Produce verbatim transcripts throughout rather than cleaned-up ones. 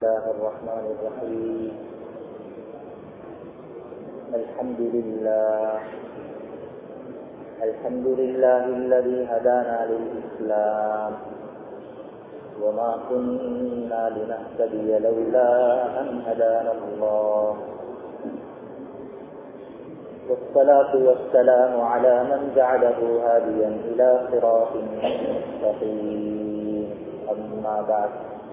الله الرحمن الرحيم. الحمد لله الحمد لله الذي هدانا للإسلام وما كنا لنهتدي لولا أن هدانا الله، والصلاة والسلام على من جعله هاديا إلى صراط مستقيم. أما بعد،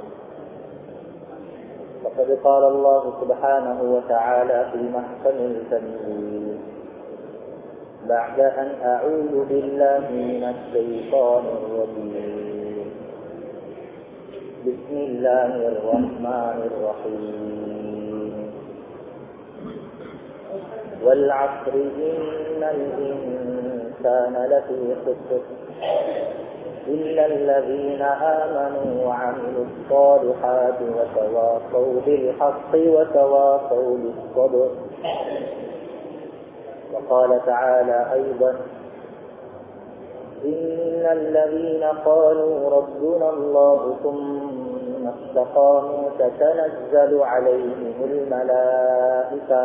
فقد قال الله سبحانه وتعالى في محكم التنزيل بعد أن أعوذ بالله من الشيطان الرجيم: بسم الله الرحمن الرحيم. والعصر إن الإنسان لفي خسر إلا الذين آمنوا وعملوا الصالحات وتواصوا بالحق وتواصوا بالصبر. وقال تعالى أيضا: إن الذين قالوا ربنا الله ثم استقاموا تتنزل عليهم الملائكة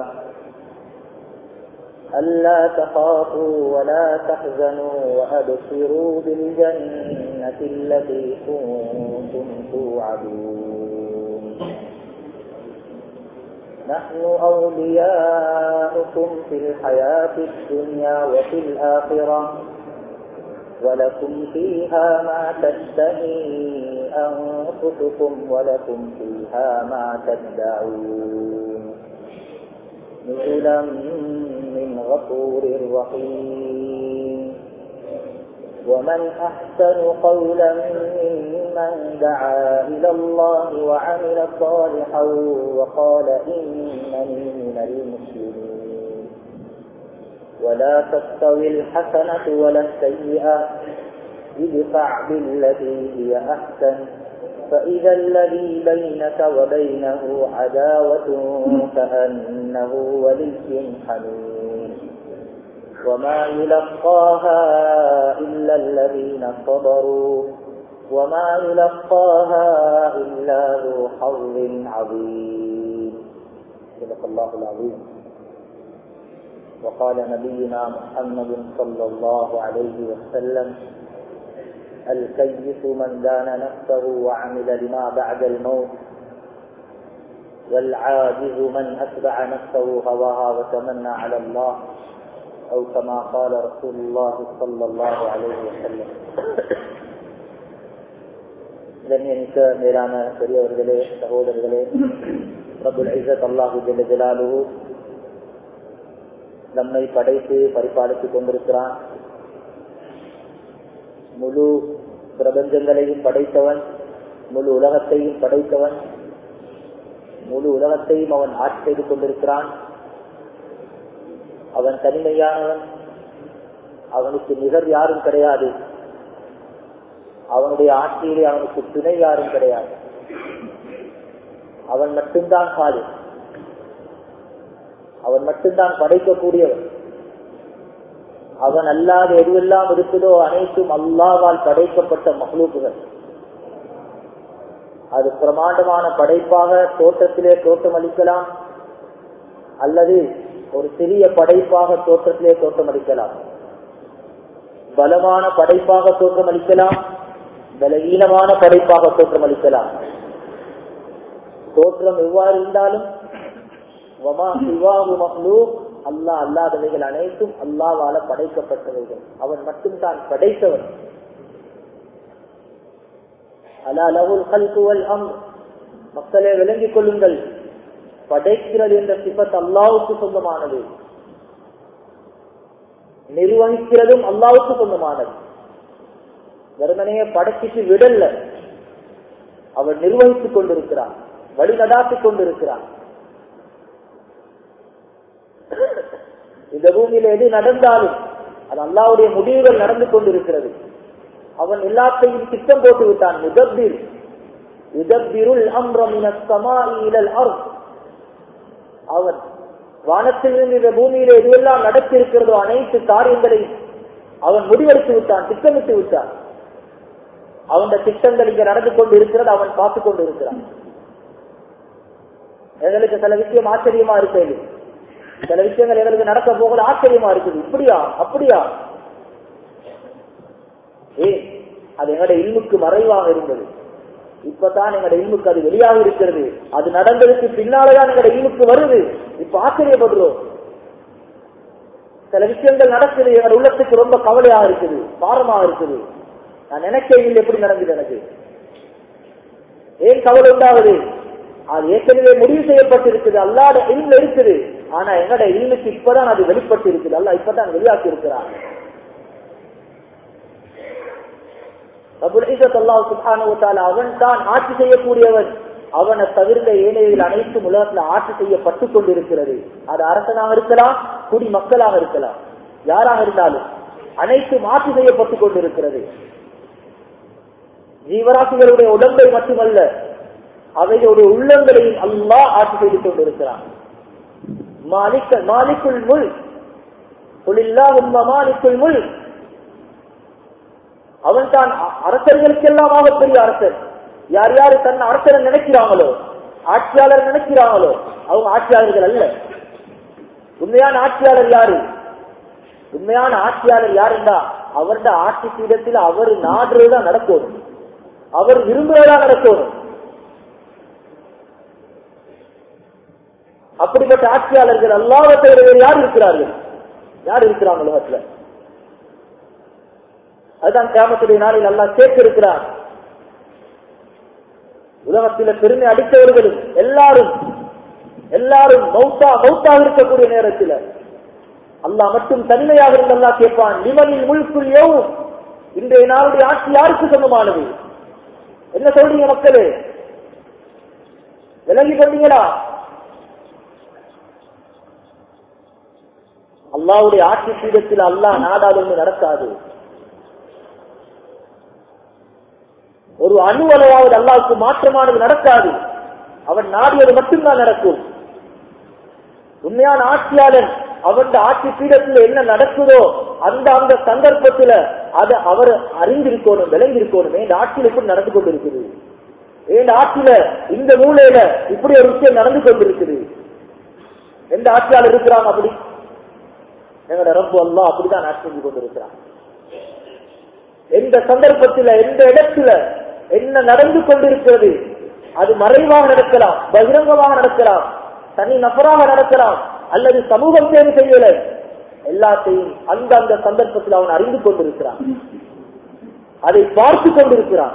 ألا تخافوا ولا تحزنوا وأبشروا بالجنة التي كنتم توعدون. نحن أولياؤكم في الحياة الدنيا وفي الآخرة ولكم فيها ما تشتهي أنفسكم ولكم فيها ما تدعون، نزلا من غفور رحيم. ومن أحسن قولا ممن دعا إلى الله وعمل صالحا وقال إنني من المسلمين. ولا تستوي الحسنة ولا السيئة، ادفع بالتي هي أحسن فإذا الذي بينك وبينه عداوة كأنه ولي حميم. وما يلقاها إلا الذين صبروا وما يلقاها إلا ذو حظ عظيم. صدق الله العظيم. وقال نبينا محمد صلى الله عليه وسلم: الكيس من دان نفسه وعمل لما بعد الموت، والعاجز من أتبع نفسه هواها وتمنى على الله، أو كما قال رسول الله صلى الله عليه وسلم. கண்ணியமிக்க மேலான பெரியவர்களே, சகோதரர்களே, ரப்புல் இஸ்ஸத் அல்லாஹு ஜல்ல ஜலாலுஹு நம்மை படைத்து பரிபாலித்துக் கொண்டிருக்கிறான். முழு பிரபஞ்சங்களையும் படைத்தவன், முழு உலகத்தையும் படைத்தவன், முழு உலகத்தையும் அவன் ஆட்சி செய்து கொண்டிருக்கிறான். அவன் தனிமையானவன், அவனுக்கு நிகர் யாரும் கிடையாது. அவனுடைய ஆட்சியிலே அவனுக்கு துணை யாரும் கிடையாது. அவன் மட்டும்தான் காலி, அவன் மட்டும்தான் படைக்கக்கூடியவன். அவன் அல்லாத எதுவெல்லாம் இருக்குதோ அனைத்தும் அல்லாஹ்வால் படைக்கப்பட்ட மக்லூக்குகள். அது பிரமாண்டமான படைப்பாக தோற்றத்திலே தோற்றமளிக்கலாம், அல்லது ஒரு சிறிய படைப்பாக தோற்றத்திலே தோற்றமளிக்கலாம். பலமான படைப்பாக தோற்றமளிக்கலாம், பலவீனமான படைப்பாக தோற்றமளிக்கலாம். தோற்றம் எவ்வாறு இருந்தாலும் வமா சிவாஹு மக்லூக், அல்லாஹ் அல்லாதவைகள் அனைத்தும் அல்லாஹ்வால படைக்கப்பட்டவைகள். அவன் மட்டும்தான் படைத்தவன். அலா லஹுல் கல்கு வல் அம்ர், மக்களே விளங்கிக் கொள்ளுங்கள், படைக்கிறது என்ற சிஃபத் அல்லாஹ்வுக்கு சொந்தமானது, நிர்வகிக்கிறதும் அல்லாஹ்வுக்கு சொந்தமானது. வெறுமனையே படைச்சிட்டு விடல்ல, அவன் நிர்வகித்துக் கொண்டிருக்கிறான், வழி நடாத்திக் கொண்டிருக்கிறான். இந்த பூமியில எது நடந்தாலும் அது அல்லாஹ்வுடைய முடிவுகள் நடந்து கொண்டிருக்கிறது. அவன் எல்லாத்தையும் திட்டம் போட்டு விட்டான். முதப்பிர் யுதப்பிருல் அம்ர மினஸ் ஸமாஇ இலல் அர்த், அவன் வானத்திலிருந்து இந்த பூமியில எதுவெல்லாம் நடத்திருக்கிறதோ அனைத்து காரியங்களையும் அவன் முடிவெடுத்து விட்டான், திட்டமிட்டு விட்டான். அவனுடைய திட்டங்கள் இங்க நடந்து கொண்டு இருக்கிறது, அவன் பார்த்துக் கொண்டு இருக்கிறான். எங்களுக்கு சில விஷயம் ஆச்சரியமா இருக்குது, சில விஷயங்கள் எங்களுக்கு நடக்க போகல ஆச்சரியமா இருக்குது. இப்படியா அப்படியா? ஏ அது எங்களுடைய இல்முக்கு மறைவாக இருந்தது. இப்பதான் எங்களுடைய இல்முக்கு அது வெளியாக இருக்கிறது. அது நடந்ததுக்கு பின்னால்தான் எங்களுடைய இல்முக்கு வருது. இப்ப ஆச்சரியப்படுறோம். சில விஷயங்கள் நடக்குது, எங்களுடைய உள்ளத்துக்கு ரொம்ப கவலையாக இருக்குது, பாரமாக இருக்குது. நான் நினைக்கவில்லை எப்படி நடந்தது எனக்கு. ஏன் கவலை உண்டாகுது? அது ஏற்கனவே முடிவு செய்யப்பட்டிருக்குது, அல்லாஹ்வுடைய இல்முல இருக்குது. ஆனா எங்களுடைய இல்முக்கு இப்பதான் அது வெளிப்பட்டு இருக்குது. அல்லாஹ் இப்பதான் வெளியாக்கி இருக்கிறார். ரப்புல் இஸ்ஸத் அல்லாஹ் சுப்ஹானஹு வ தஆலா அவன் தான் ஆட்சி செய்யக்கூடியவன். அவனை தவிர்ந்த ஏனையில் அனைத்தும் உலகத்தில் ஆட்சி செய்யப்பட்டு கொண்டிருக்கிறது. அது அரசனாக இருக்கலாம், குடி மக்களாக இருக்கலாம், யாராக இருந்தாலும் அனைத்தும் ஆட்சி செய்யப்பட்டுக் கொண்டிருக்கிறது. ஜீவராசிகளுடைய உடம்பை மட்டுமல்ல, அவைகளுடைய உள்ளங்களையும் அல்லாஹ் ஆட்சி செய்து கொண்டிருக்கிறான். Malik molecule Mulk குலில்லாஹும்ம molecule Mulk. அவன் தான் அரசர்களுக்கெல்லாம் ஆகப்பெரிய அரசன். யார் யாரு தன் அரசரை நினைக்கிறாங்களோ, ஆட்சியாளர் நினைக்கிறாங்களோ, அவங்க ஆட்சியாளர்கள் அல்ல. உண்மையான ஆட்சியாளர் யாரு? உண்மையான ஆட்சியாளர் யாருன்னா அவருடைய ஆட்சி பீடத்தில் அவர் நாடுறதுதான் நடக்கணும், அவர் விரும்புவதா நடக்கணும். அப்படிப்பட்ட ஆட்சியாளர்கள் அல்லாஹ்வை தவிர வேறு யார் இருக்கிறார்கள்? யார் இருக்கிறாங்க உலகத்துல? அதுதான் கியாமத்துடைய நாளில் அல்லாஹ் கேட்க இருக்கிறார். உலகத்தில பெருமை அடித்தவர்களும் எல்லாரும் எல்லாரும் மௌத்தா மௌத்தாக இருக்கக்கூடிய நேரத்தில் அல்லாஹ் மட்டும் தனிமையாக இருந்து அல்லாஹ் கேட்பான், லிமனில் முல்குல் யௌம், இன்றைய நாளுடைய ஆட்சி யாருக்கு சொந்தமானது? என்ன சொல்றீங்க மக்களே? விலகி கொண்டீங்களா? அல்லாஹ்வுடைய ஆட்சி பீடத்தில் அல்லாஹ் நாடாது ஒன்று நடக்காது. ஒரு அணு அளவாவது அல்லாஹ்வுக்கு மாற்றமானது நடக்காது. அவன் நாடியது மட்டும்தான் நடக்கும். உண்மையான ஆட்சியாளன் அவன் ஆட்சி பீடத்தில் என்ன நடக்குதோ அந்த அந்த சந்தர்ப்பத்தில் அதை அவர் அறிந்திருக்கணும், விளங்கியிருக்கணும். இந்த ஆட்சியில் இப்படி நடந்து கொண்டிருக்குது, இந்த ஆட்சியில இந்த மூலையில இப்படி ஒரு விஷயம் நடந்து கொண்டிருக்குது. எந்த ஆட்சியாளர் இருக்கிறாங்க அப்படி? எங்களோட ரப்பு அல்லாஹ் அப்படிதான் ஆட்சி செஞ்சு கொண்டிருக்கிறான். எந்த சந்தர்ப்பத்தில் எந்த இடத்துல என்ன நடந்து கொண்டிருக்கிறது, அது மறைவாக நடக்கலாம், பகிரங்கமாக நடக்கலாம், தனி நபராக நடக்கலாம், அல்லது சமூகம் தேர்வு செய்யல, எல்லாத்தையும் அந்த அந்த சந்தர்ப்பத்தில் அவன் அறிந்து கொண்டிருக்கிறான், அதை பார்த்து கொண்டிருக்கிறான்.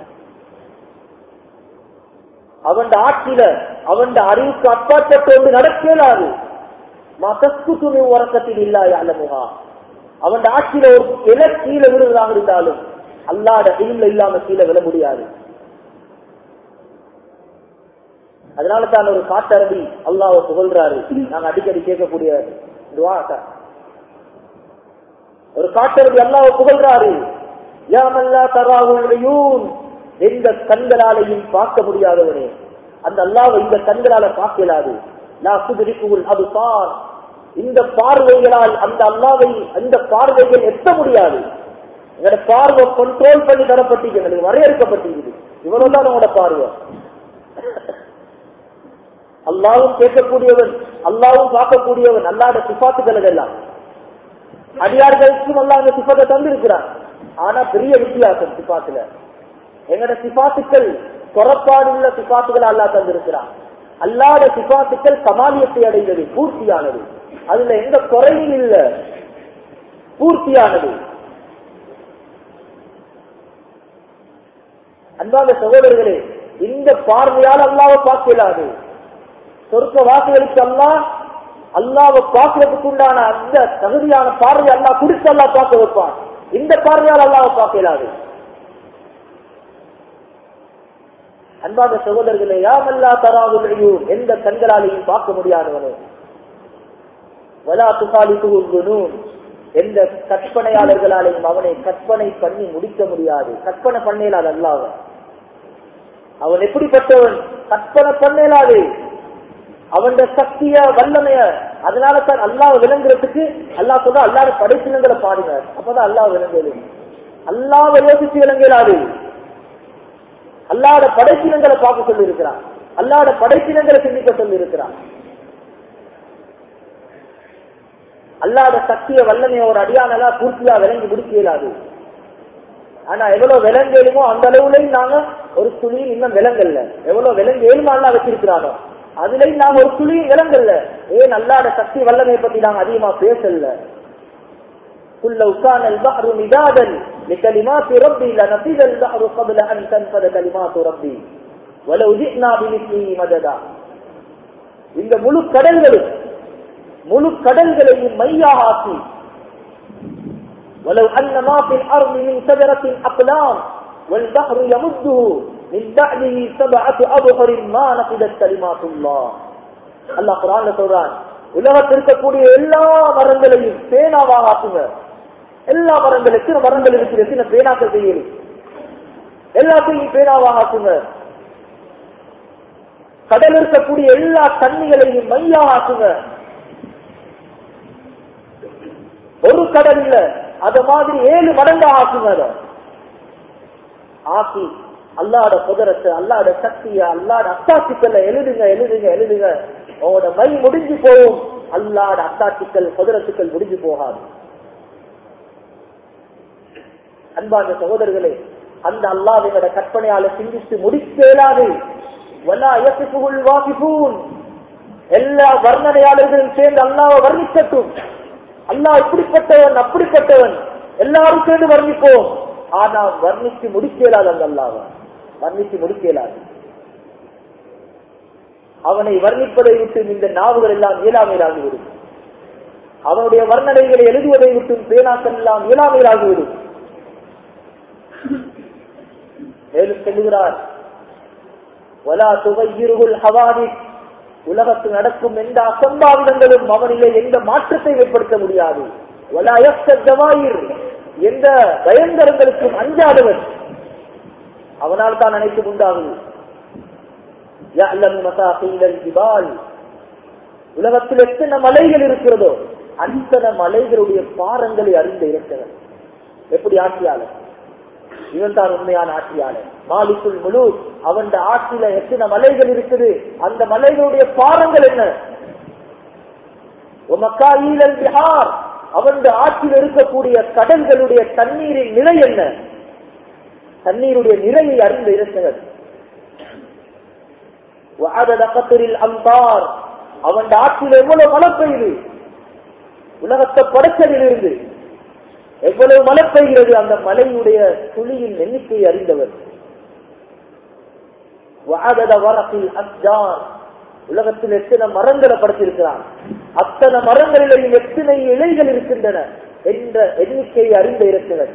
அவன் ஆட்சியில அவன் அறிவுக்கு அப்பாற்பட்டு ஒன்று நடக்கலாது. மகஸ்குத்துணி உறக்கத்தில் இல்லாத அல்லமுகா, அவன் ஆட்சியில ஒரு இல கீழே விடுவதாக இருந்தாலும் அல்லாஹ்வுடைய இல்முல இல்லாம கீழே விழ முடியாது. அதனால தான் ஒரு காட்டரபி அல்லாஹ்வை புகழ்றாரு. நாங்க அடிக்கடி கேட்கக்கூடிய துஆ. ஒரு காட்டரபி அல்லாஹ்வை புகழ்றாரு, யா மன் லா தராஹுல் உயூன், எந்த கண்களாலையும் பார்க்க முடியாதவனே, அந்த அல்லாஹ்வை இந்த கண்களால பார்க்கலாது. லா துத்ரிகுல் அப்சார், இந்த பார்வைகளால் அந்த அல்லாஹ்வை அந்த பார்வைகள் எட்ட முடியாது. எங்களோட பார்வை கண்ட்ரோல் பண்ணி தரப்பட்டிருக்கிறது, வரையறுக்கப்பட்டிருக்குது. இவ்வளவுதான் உங்களோட பார்வை. அல்லாஹ்வும் கேட்கக்கூடியவன், அல்லாஹ்வும் பார்க்கக்கூடியவன். அல்லாஹ்வுடைய சிஃபாத்துகள் எல்லாம் அடியார்களுக்கும் அல்லாஹ் அந்த சிஃபாத்தை தந்திருக்கிறான். ஆனா பெரிய வித்தியாசம் சிஃபாத்துல. எங்களோட சிஃபாத்துக்கள் குறைபாடுள்ள சிஃபாத்துக்கள் அல்லாஹ் தந்திருக்கிறான். அல்லாஹ்வுடைய சிஃபாத்துக்கள் கமாலியத்தை அடைந்தது, பூர்த்தியானது, அதுல எந்த குறையும் இல்லை, பூர்த்தியானது. அன்பான சகோதரர்களே, இந்த பார்வையால் அல்லாஹ்வை பார்க்கலாது. சொர்க்க வாசிகளுக்கு அல்லாஹ் அல்லாஹ்வை பார்க்கிறதுக்கு உண்டான அந்த தகுதியான பார்வை அல்லாஹ் குடிச்சு அல்லாஹ் பார்க்க வைப்பான். இந்த பார்வையால் அல்லாஹ்வை பார்க்கலாது. அன்பான சகோதரர்களே, யாமல்லா தராஹுல் உயூன், எந்த கண்களாலையும் பார்க்க முடியாதவனே, வலா துகாலிதுல் ஜுனூன், எந்த கற்பனையாளர்களாலையும் அவனை கற்பனை பண்ணி முடிக்க முடியாது. கற்பனை பண்ணேலாது அல்லாஹ். அவன் எப்படிப்பட்டவன்? கற்பனை பண்ணேலாது. அவன் சக்திய வல்லமைய. அதனால தான் அல்லாஹ் விளங்குறதுக்கு அல்லாஹ் சொல்ற அல்லாஹ் படைப்பினங்களை பாருங்க, அப்பதான் அல்லாஹ் விளங்குது. அல்லாஹ் யோசிச்சு விளங்கலாது. அல்லாஹ்வுடைய படைப்பினங்களை பார்க்க சொல்லி இருக்கிறான். அல்லாஹ்வுடைய படைப்பினங்களை சிந்திக்க சொல்லி இருக்கிறார். அல்லாஹ்வுடைய சக்திய வல்லமையை ஒரு அடியானலா பூர்த்தியா விளங்கி முடிக்க இயலாது. ஆனா எவ்வளவு விளங்கலுமோ அந்த அளவுலையும் நாங்க ஒரு துளியும் இன்னும் விளங்கல்ல. எவ்வளவு விளங்கேலுமோ அல்லாஹ் வச்சிருக்கிறானோ அதுலயும் நாங்க ஒரு துளியும் விளங்கல்ல. ஏன் அல்லாஹ்வுடைய சக்தி வல்லமையை பத்தி நாங்க அதிகமா பேசல. குல்லு கான البحر مدادا لكلمات ربي لنفذ البحر قبل ان تنفذ كلمات ربي ولو جئنا بمثله مددا. இந்த முழு கடல்களும் முழு கடல்களையும் மையாக ஆக்கி ولو ان ما في الارض من شجره اقلام والبحر يمده من بعده سبعه ابحر ما نفذت كلمات الله. அல்லாஹ் குர்ஆன்ல சொல்றான், உலகத்தில் இருக்கக்கூடிய எல்லா மரங்களையும் பேனாவாக ஆக்குங்க. எல்லா மரங்களுக்கும் மரங்கள் இருக்கிறது பேனாக்கள் செய்யணும். எல்லாத்தையும் பேனாவாக ஆக்குங்க. கடல் இருக்கக்கூடிய எல்லா தண்ணிகளையும் மையாக ஆக்குங்க. ஒரு கடல் இல்ல, அது மாதிரி ஏழு மடங்காக ஆக்குங்க. ஆக்கி அல்லாஹ்வுடைய குதிரத்தை, அல்லாஹ்வுடைய சக்தியை, அல்லாஹ்வுடைய அத்தாட்சிகளை எழுதுங்க எழுதுங்க எழுதுங்க. உங்களோட மை முடிஞ்சு போகும். அல்லாஹ்வுடைய அத்தாட்சிகள் குதிரத்துக்கள் முடிஞ்சு போகாது. அன்பான சகோதரர்களே, அந்த அல்லாஹ்வுடைய கற்பனையால சிந்தித்து முடிக்கலாது. வலா யஸ்ஃபுல் வாகிஃபூன், எல்லா வர்ணனையாளர்களும் சேர்ந்து அல்லாஹ்வை வர்ணிக்கட்டும். அல்லாஹ் இப்படிப்பட்டவன் அப்படிப்பட்டவன் எல்லாரும் சேர்ந்து வர்ணிப்போம். ஆனா வர்ணித்து முடிக்கலாது. அந்த அல்லாஹ்வை வர்ணித்து முடிக்கலாது. அவனை வர்ணிப்பதை விட்டு இந்த நாவுகள் எல்லாம் இயலாமையாகிவிடும். அவனுடைய வர்ணனைகளை எழுதுவதை விட்டு பேனாக்கள் எல்லாம் இயலாமையாகிவிடும். மேலும் சொல்லுகிறார், வலா துகையிருல் ஹவாதிஸ், உலகத்தில் நடக்கும் எந்த அசம்பாவிதங்களும் அவனிலே எந்த மாற்றத்தை ஏற்படுத்த முடியாது. வலா யக்ஷத் ஜவாயிர், எந்த பயங்கரங்களுக்கும் அஞ்சாதவன். அவனால் தான் அனைத்தும் உண்டாகும். யஅலமு மசாகிலல் ஜிபால், உலகத்தில் எத்தனை மலைகள் இருக்கிறதோ அத்தனை மலைகளுடைய பாரங்களை அறிந்த இருக்கிறது. எப்படி ஆட்சியாளர்? இவன் தான் உண்மையான ஆட்சியாளர். மாலிக்குல் முலூக், அவன் ஆட்சியில எத்தனை மலைகள் இருக்குது, அந்த மலைகளுடைய பாரங்கள் என்ன? மக்காயிலல் பிஹார், அவன் ஆட்சியில் இருக்கக்கூடிய கடல்களுடைய தண்ணீரின் நிலை என்ன? தண்ணீருடைய நிறையை அறிந்த இருக்கிறது. அம்பார், அவன் ஆட்சியில் எவ்வளவு மழை பெய்யுது, உலகத்தை படைச்சதில் இருந்து எவ்வளவு மழை பெய்கிறது, அந்த மலையுடைய துளியின் எண்ணிக்கையை அறிந்தவர். உலகத்தில் எத்தனை மரங்களை படைத்திருக்கிறான், அத்தனை மரங்களிலேயும் எத்தனை இலைகள் இருக்கின்றன என்ற எண்ணிக்கையை அறிந்த இருக்கிறது.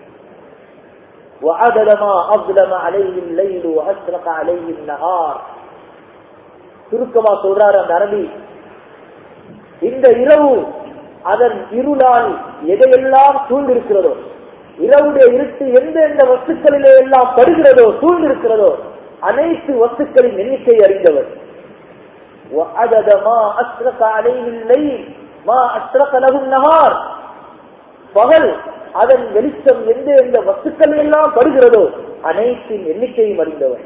சுருக்கமா சொல்றார் அந்த அரபி, இந்த இரவு அதன் இருளால் எதையெல்லாம் சூழ்ந்திருக்கிறதோ, இரவுடைய இருட்டு எந்த எந்த வஸ்துக்களிலே எல்லாம் படுகிறதோ சூழ்ந்திருக்கிறதோ அனைத்து வஸ்துக்களின் எண்ணிக்கை அறிந்தவர். பகல் அதன் வெளிச்சம் எந்த எந்த வஸ்துக்கள் எல்லாம் படுகிறதோ அனைத்தின் எண்ணிக்கையும் அறிந்தவர்.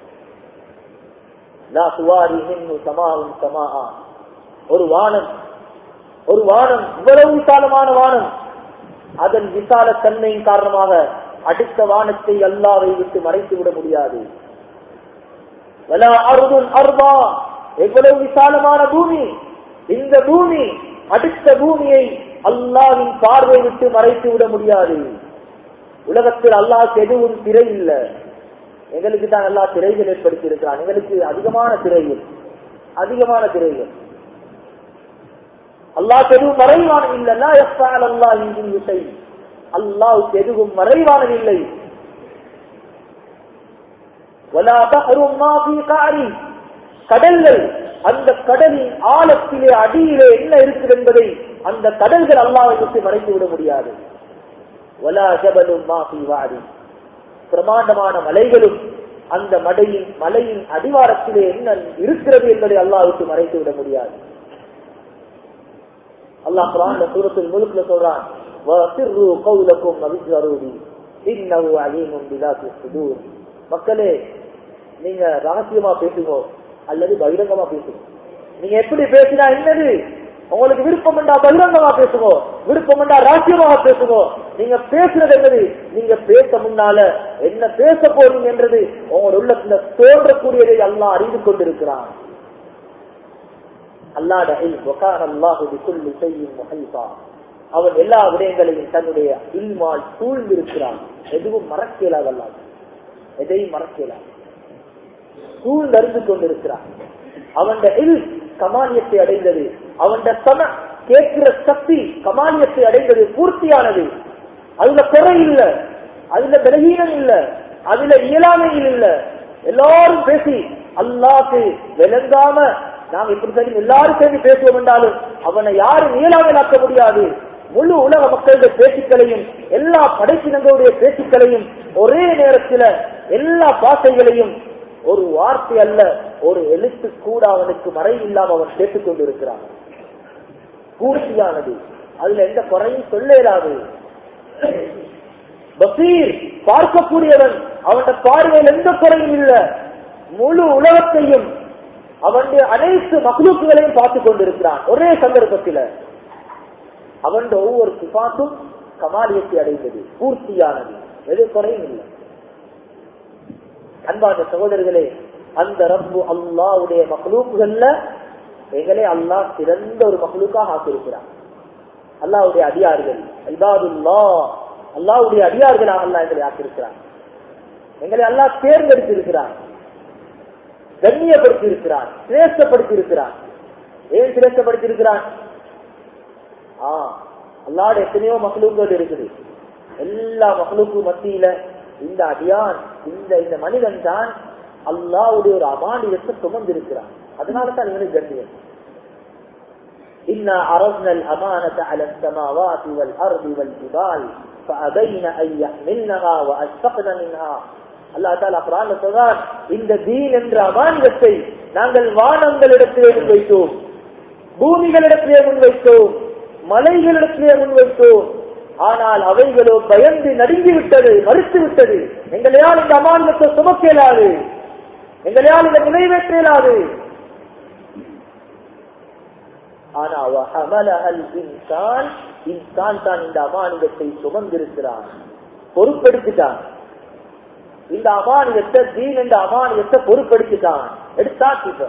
ஒரு வானம், ஒரு வானம் இவ்வளவு விசாலமான வானம், அதன் விசால தன்மையின் காரணமாக அடுத்த வானத்தை அல்லாஹ்வை விட்டு மறைத்து விட முடியாது. எவ்வளவு விசாலமான பூமி, இந்த பூமி அடுத்த பூமியை அல்லாஹ்வின் பார்வை விட்டு மறைத்து விட முடியாது. உலகத்தில் அல்லாஹ்க்கு எதுவும் திரை இல்லை. எங்களுக்கு தான் அல்லாஹ் திரைகள் ஏற்படுத்தி இருக்கிறான். எங்களுக்கு அதிகமான திரைகள் அதிகமான திரைகள் அல்லாஹ் எதுவும் மறைவானது இல்லை. அல்லாஹ்வுக்கு எதுவும் மறைவானது இல்லை. கடல்கள், அந்த கடலின் ஆழத்திலே அடியிலே என்ன இருக்குது என்பதை அந்த கடல்கள் அல்லாஹ்வை விட்டு மறைத்து விட முடியாது. பிரமாண்டமான மலைகளும் அந்த மலையின் மலையின் அடிவாரத்திலே என்ன இருக்கிறது என்பதை அல்லாஹ்வுக்கு மறைத்து விட முடியாது. அல்லாஹ் குர்ஆன்ல சூரத்துல் முல்க்ல சொல்றான், வஸிர்ரு கௌலக்கும் வஸ்ஜரூபி இன்னஹு அலீமுன் பிதாத்திஸ் சுதூர். மக்களே, நீங்க ரகசியமா பேசுங்க, அல்லது பகிரங்கமா பேசுங்க. நீங்க எப்படி பேசினா என்னது? உங்களுக்கு விருப்பம் என்றா பகிரங்கமா பேசுங்க, விருப்பம் என்றா ராஜ்யமாக பேசுங்க. நீங்க பேசுறது என்னது? நீங்க பேச முன்னால என்ன பேச போறீங்க என்றது உங்களோட உள்ளத்துல தோன்றக்கூடியதை அல்லாஹ் அறிந்து கொண்டிருக்கிறான். அல்லாஹ் அவன் எல்லா விடயங்களையும் தன்னுடைய இல்மால் சூழ்ந்திருக்கிறான். எதுவும் மறக்கலாது, அல்லாஹ் எதையும் மறக்கலாது, சூழ்ந்தறிந்து கொண்டிருக்கிறான். அவன் இல் கமானியத்தை அடைந்தது, அவன் சம கேட்கிற சக்தி கமானியத்தை அடைந்தது, பூர்த்தியானது. அதுல குறை இல்ல, அதுல பலகீனம் இல்ல, அதுல இயலாமையில் இல்ல. எல்லாரும் பேசி அல்லாஹ்க்கு விளங்காம நாம் இப்படி சரி எல்லாரும் சேர்ந்து பேசுவோம் என்றாலும் அவனை யாரும் இயலாமல் ஆக்க முடியாது. முழு உலக மக்களுடைய பேச்சுக்களையும் எல்லா படைப்பினங்களுடைய பேச்சுக்களையும் ஒரே நேரத்தில் எல்லா பாசைகளையும் ஒரு வார்த்தை அல்ல ஒரு எழுத்து கூட அவனுக்கு மறை இல்லாம அவன் கேட்டுக் கொண்டிருக்கிறான். பூர்த்தியானது, அதுல எந்த குறையும் சொல்ல இயலாது. பசீர் பார்க்கக்கூடியவன், அவனுடைய பார்வையில் எந்த குறையும் இல்ல. முழு உலகத்தையும் அவனுடைய அனைத்து மக்லூக்குகளையும் பார்த்துக் கொண்டிருக்கிறான். ஒரே சந்தர்ப்பத்தில் அவன் ஒவ்வொரு சிபாத்தும் கமாலியத்தை அடைந்தது, பூர்த்தியானது, எது குறையும் இல்லை. அன்பான சகோதரர்களே, அந்த ரப்பு அல்லாஹ்வுடைய மக்லூக்குகள்ல எங்களே அல்லாஹ் சிறந்த ஒரு மக்லூக்காக ஆக்கியிருக்கிறான். அல்லாஹ்வுடைய அடியார்கள், இபாதுல்லாஹ், அல்லாஹ்வுடைய அடியார்களாக அல்லாஹ் எங்களை ஆக்கியிருக்கிறான். எங்களை அல்லாஹ் தேர்ந்தெடுத்திருக்கிறான், கண்ணியப்படுத்தி இருக்கிறான், சிரேஷ்டப்படுத்தி இருக்கிறான். ஏன் சிரேஷ்டப்படுத்தி இருக்கிறான்? ஆஹ் அல்லாஹ்வுடைய எத்தனையோ மக்லூக்குகள் இருக்குது. எல்லா மக்லூக்கு மத்தியில இந்த அடியான், இந்த இந்த மனிதன் தான் அல்லாஹ்வுடைய ஒரு அமானிதத்தை சுமந்திருக்கிறான். அதனால தான் இவனுக்கு கண்ணியம். இன்னா அரஸ்னல் அமானத அலல் ஸமாவாதி வல் அர்தி வல் ஜிபால் ஃபஅபைன அன் யஹ்மில்னஹா வஅஷ்ஃபக்ன மின்ஹா. அல்லாஹ் தஆலா குர்ஆன்ல சொல்றார், இந்த தீன் என்ற அமானிதத்தை நாங்கள் வானங்களிடத்திலே முன்வைத்தோம், பூமிகளிடத்திலே முன்வைத்தோம், மலைகளிடத்திலே முன்வைத்தோம். ஆனால் அவைகளோ பயந்து நடுங்கி விட்டது, மறுத்து விட்டது. எங்களையால் இந்த அமானிதத்தை சுமக்க இயலாது, எங்களையால் இதை நிறைவேற்ற இயலாது. ஆனா இன்சான் இன்சான் தான் இந்த அமானிதத்தை சுமந்திருக்கிறான், பொறுப்பெடுத்துட்டான். இந்த அமானிதத்தை, தீன் என்ற அமானிதத்தை பொறுப்பெடுத்துட்டான், எடுத்தாச்சு. இப்ப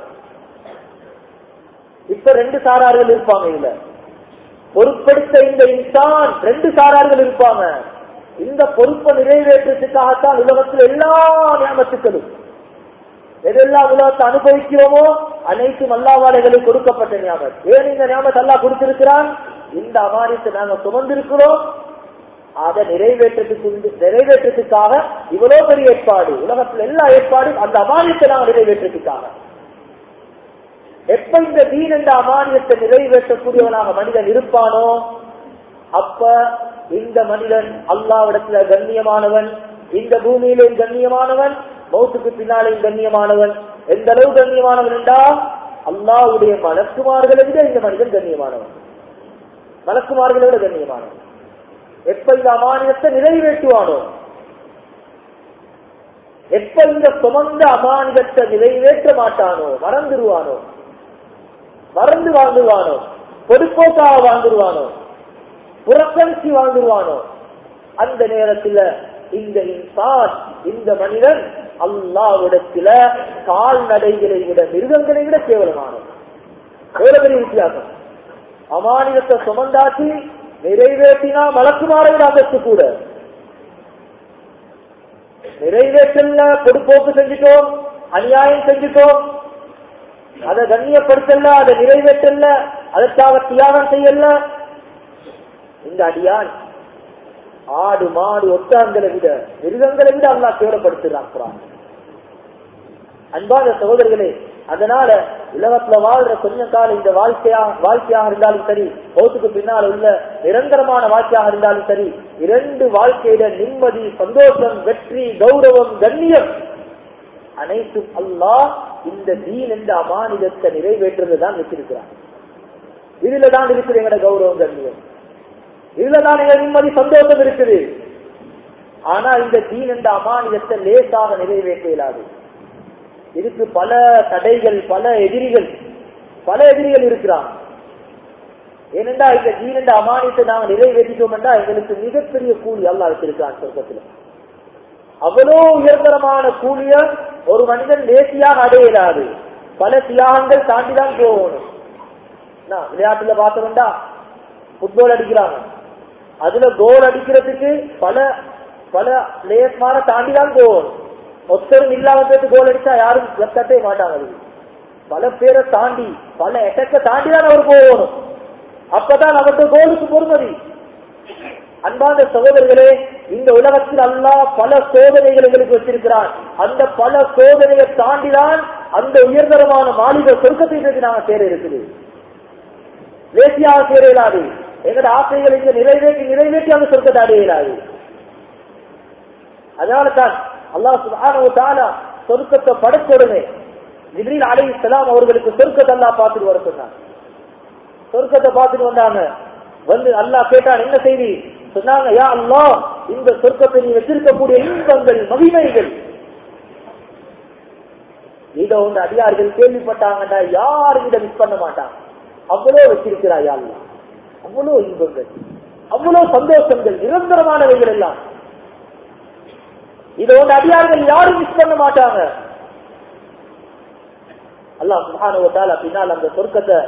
இப்ப ரெண்டு சாரார்கள் இருப்பாங்க. இதுல பொறுப்பெடுத்த இந்த இன்சான் ரெண்டு சாரார்கள் இருப்பாங்க. இந்த பொறுப்பை நிறைவேற்றத்துக்காகத்தான் உலகத்தில் எல்லா நியமத்துக்களும், எதெல்லாம் உலகத்தை அனுபவிக்கிறோமோ அனைத்தும் அல்லாஹ்வாலைகளுக்கு கொடுக்கப்பட்ட நியமத். ஏன் இந்த நியமத் அல்லாஹ் கொடுத்திருக்கிறான்? இந்த அமானியத்தை நாங்கள் சுமந்திருக்கிறோம், அதை நிறைவேற்றத்துக்கு நிறைவேற்றத்துக்காக இவ்வளவு பெரிய ஏற்பாடு. உலகத்தில் எல்லா ஏற்பாடும் அந்த அமானியத்தை நாங்கள் நிறைவேற்றத்துக்காக. எப்ப இந்த தீன் என்ற அமானியத்தை நிறைவேற்றக்கூடியவனாக மனிதன் இருப்பானோ அப்ப இந்த மனிதன் அல்லாஹ்விடத்துல கண்ணியமானவன், இந்த பூமியிலும் கண்ணியமானவன், மௌத்துக்கு பின்னாலேயும் கண்ணியமானவன். எந்த அளவு கண்ணியமானவன் என்றால் அல்லாஹ்வுடைய மலக்குமார்களை விட இந்த மனிதன் கண்ணியமானவன், மலக்குமார்களை விட கண்ணியமானவன். எப்ப இந்த அமானியத்தை நிறைவேற்றுவானோ, எப்ப இந்த சுமந்த அமானியத்தை நிறைவேற்ற மாட்டானோ, மறந்துடுவானோ, மறந்து வாழ்ந்துருவானோ, பொதுப்போக்காக வாழ்ந்துருவானோ, புறக்கணிச்சு வாழ்ந்துருவானோ, அந்த நேரத்தில் இந்த இன்சான், இந்த மனிதன் அல்லாஹ்விடத்தில கால்நடைகளை விட, மிருகங்களை விட கேவலமானது. எவ்வளவு பெரிய வித்தியாசம்! அமானிதத்தை சுமந்தாச்சு, நிறைவேற்றினா மலக்குமாரை விட அந்தஸ்து கூட. நிறைவேற்றல பொதுப்போக்கு செஞ்சுட்டோம், அநியாயம் செஞ்சுட்டோம், அதை கண்ணியப்படுத்தல, அதை நிறைவேற்றல, அதற்காக தியாகம் செய்யல. இந்த அடியான் ஆடு மாடு ஒட்டாங்களை விட, மிருகங்களை விட அல்லாஹ் கேவலப்படுத்துறான். அன்பான சகோதரர்களே, அதனால உலகத்துல வாழ்ற கொஞ்ச காலம் இந்த வாழ்க்கையா வாழ்க்கையாக இருந்தாலும் சரி, மௌத்துக்கு பின்னால் உள்ள நிரந்தரமான வாழ்க்கையாக இருந்தாலும் சரி, இரண்டு வாழ்க்கையில நிம்மதி, சந்தோஷம், வெற்றி, கௌரவம், கண்ணியம் அனைத்தும் அல்லாஹ் இந்த தீன் என்ற அமானிதத்தை நிறைவேற்றுவதுதான் வச்சிருக்கிறான். இதுலதான் இருக்குது எங்களோட கௌரவம், கண்ணியம், இதுலதான் எங்க நிம்மதி, சந்தோஷம் இருக்குது. ஆனா இந்த தீன் என்ற அமானிதத்தை லேசாக நிறைவேற்ற இயலாது. இதுக்கு பல தடைகள், பல எதிரிகள், பல எதிரிகள் இருக்கிறாங்க. ஏனென்றா இந்த ஜீனண்ட அமானியத்தை நாங்கள் நிறைவேற்றிட்டோம் என்றா எங்களுக்கு மிகப்பெரிய கூலி அல்லாஹ் வச்சிருக்கிறான் சொர்க்கத்தில். அவ்வளோ உயர்தரமான கூலிய ஒரு மனிதன் லேசியாக அடையலாது. பல தியாகங்கள் தாண்டிதான் போகணும். விளையாட்டுல பார்த்தோம்டா ஃபுட்பால் அடிக்கிறாங்க, அதுல கோல் அடிக்கிறதுக்கு பல பல லேஸ் மாற தாண்டிதான் போகணும். ஒருத்தரும் இல்லாம போயிட்டு கோல் அடிச்சா யாரும் கட்டவே மாட்டாங்க. பல பேரை தாண்டி பல எட்டக்க தாண்டிதான் அவர் போகணும். அப்பதான் அவருக்கு கோலுக்கு பொறுமதி. அன்பான சகோதரர்களே, இந்த உலகத்தில் அல்லாஹ் பல சோதனைகள் எங்களுக்கு வச்சிருக்கிறான். அந்த பல சோதனையை தாண்டிதான் அந்த உயர்தரமான மாளிகை சொர்க்கத்தை நாங்க சேர இருக்குது. லேசியாக சேர இயலாது. எங்களோட ஆசைகளை இங்க நிறைவேற்றி நிறைவேற்றி அந்த சொர்க்கத்தை அடைய இயலாது. அதனால தான் அல்லாஹ் சுப்ஹானஹு வ தஆலா சொர்க்கத்தை படைச்சோடனே ஜிப்ரீல் அலைஹிஸ்ஸலாம் அவர்களுக்கு சொர்க்கத்தை அல்லாஹ் பார்த்துட்டு வர சொன்னார். சொர்க்கத்தை பார்த்துட்டு வந்தாங்க. வந்து அல்லாஹ் கேட்டான், என்ன செய்தி? சொன்னாங்க, யா அல்லாஹ், இந்த சொர்க்கத்தை நீ வச்சிருக்கக்கூடிய இன்பங்கள், மகிமைகள், இதை உங்க அடியார்கள் கேள்விப்பட்டாங்கடா யாரும் இதை மிஸ் பண்ண மாட்டாங்க. அவ்வளவு வச்சிருக்கிறாய் யா அல்லாஹ், அவ்வளவு இன்பங்கள், அவ்வளவு சந்தோஷங்கள், நிரந்தரமானவைகள் எல்லாம். இதை உங்க அடியார்கள் யாரும் மிஸ் பண்ண மாட்டாங்க. அல்லாஹ் சுப்ஹானஹு வ தஆலா பின்னால் அந்த சொர்க்கத்தை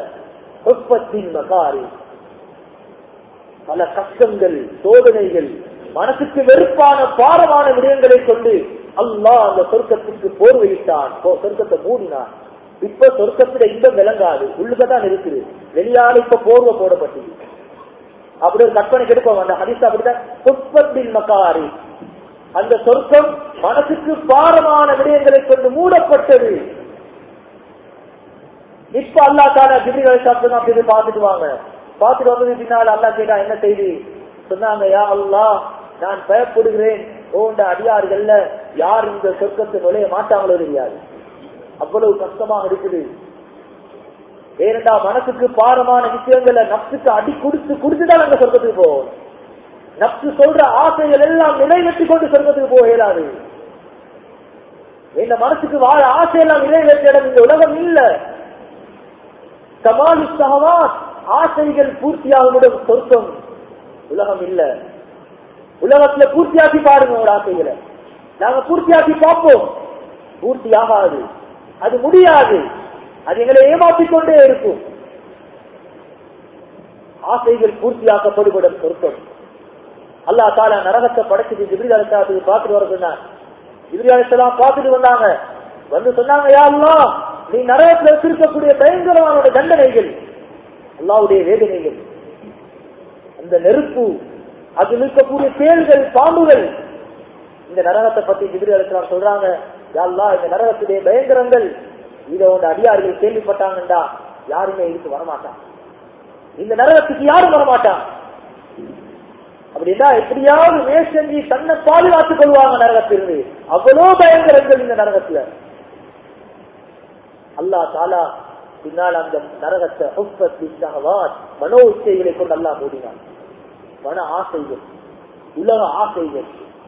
பல கஷ்டங்கள், சோதனைகள், மனசுக்கு வெறுப்பான பாரமான விடயங்களை கொண்டு அல்லாஹ் அந்த சொர்க்கத்துக்கு போர்வையிட்டான், சொர்க்கத்தை மூடினான். இப்ப சொர்க்கத்துல இன்பம் விளங்காது, உள்ளுக்கதான் இருக்குது. வெளியால இப்ப போர்வை போடப்பட்டது. அப்படி ஒரு கற்பனை கெடுப்போம். அந்த ஹதீஸ் அப்படிதான் புஷ்பத்தின் மக்காரி. அந்த சொர்க்கம் மனசுக்கு பாரமான விடயங்களை கொண்டு மூடப்பட்டது. இப்ப அல்லாஹ் தாலா ஜிப்ரீல் அலைஹிஸ்ஸலாம் அப்படி பார்த்துட்டு வாங்க. பார்த்துட்டு வந்தது பின்னால் அல்லாஹ் கேட்டா, என்ன செய்தி? சொன்னாங்க, யா அல்லாஹ், நான் பயப்படுகிறேன் ஓண்ட அடியார்கள்ல யார் இந்த சொர்க்கத்தை நுழைய மாட்டாங்களோ தெரியாது. அவ்வளவு கஷ்டமாக இருக்குது. ஏனென்றா மனசுக்கு பாரமான விஷயங்களை நப்சுக்கு அடி குடிச்சு குடிச்சுதான் அந்த சொர்க்கத்துக்கு போகும். நப்சு சொல்ற ஆசைகள் எல்லாம் நிறைவேற்றி கொண்டு சொர்க்கத்துக்கு போக இயலாது. இந்த மனசுக்கு வாழ ஆசையெல்லாம் நிறைவேற்ற இடம் இந்த உலகம் இல்ல. கமாலு ஷஹவாத், ஆசைகள் பூர்த்தியாகும் சொர்க்கம் உலகம் இல்ல. உலகத்துல பூர்த்தியாக்கி பாருங்க ஒரு ஆசைகளை. நாங்க பூர்த்தியாக்கி பார்ப்போம், பூர்த்தி ஆகாது, அது முடியாது, அது எங்களை ஏமாற்றிக் கொண்டே இருக்கும். ஆசைகள் பூர்த்தியாக்கப்படுபடும் சொர்க்கம். அல்லாஹ் தஆலா நரகத்தை படைச்சு ஜிப்ரீல் அலைஹிஸ்ஸலாத்துக்கு பார்த்துட்டு வர சொன்னார். ஜிப்ரீல் அலைஹிஸ்ஸலாம் பார்த்துட்டு வந்தாங்க. வந்து சொன்னாங்க, யா அல்லாஹ், நீ நரகத்தில் வச்சிருக்கக்கூடிய பயங்கரமான தண்டனைகள், அல்லாஹ்வுடைய வேதனைகள், அந்த நெருப்பு, அதில் இருக்கக்கூடிய தேள்கள், பாம்புகள், இந்த நரகத்தை பத்தி ஜிப்ரீல் அலைஹிஸ்ஸலாம் சொல்றாங்க. யா அல்லாஹ், இந்த நரகத்துடைய பயங்கரங்கள் இதை உங்க அடியார்கள் கேள்விப்பட்டாங்கண்டா யாருமே இதுக்கு வரமாட்டான். இந்த நரகத்துக்கு யாரும் வரமாட்டான். அப்படின்னா எப்படியாவது வேஷங்கி தன்னை பாதுகாத்துக் கொள்வாங்க நரகத்திலிருந்து. அவ்வளவு பயங்கரங்கள் இந்த நரகத்துல. அல்லாஹ் தஆலா பின்னால் அந்த நரகத்தை மனோ இச்சைகளை கொண்டு அல்லாஹ் மூடினான். மன ஆசைகள், உலக ஆசைகள்.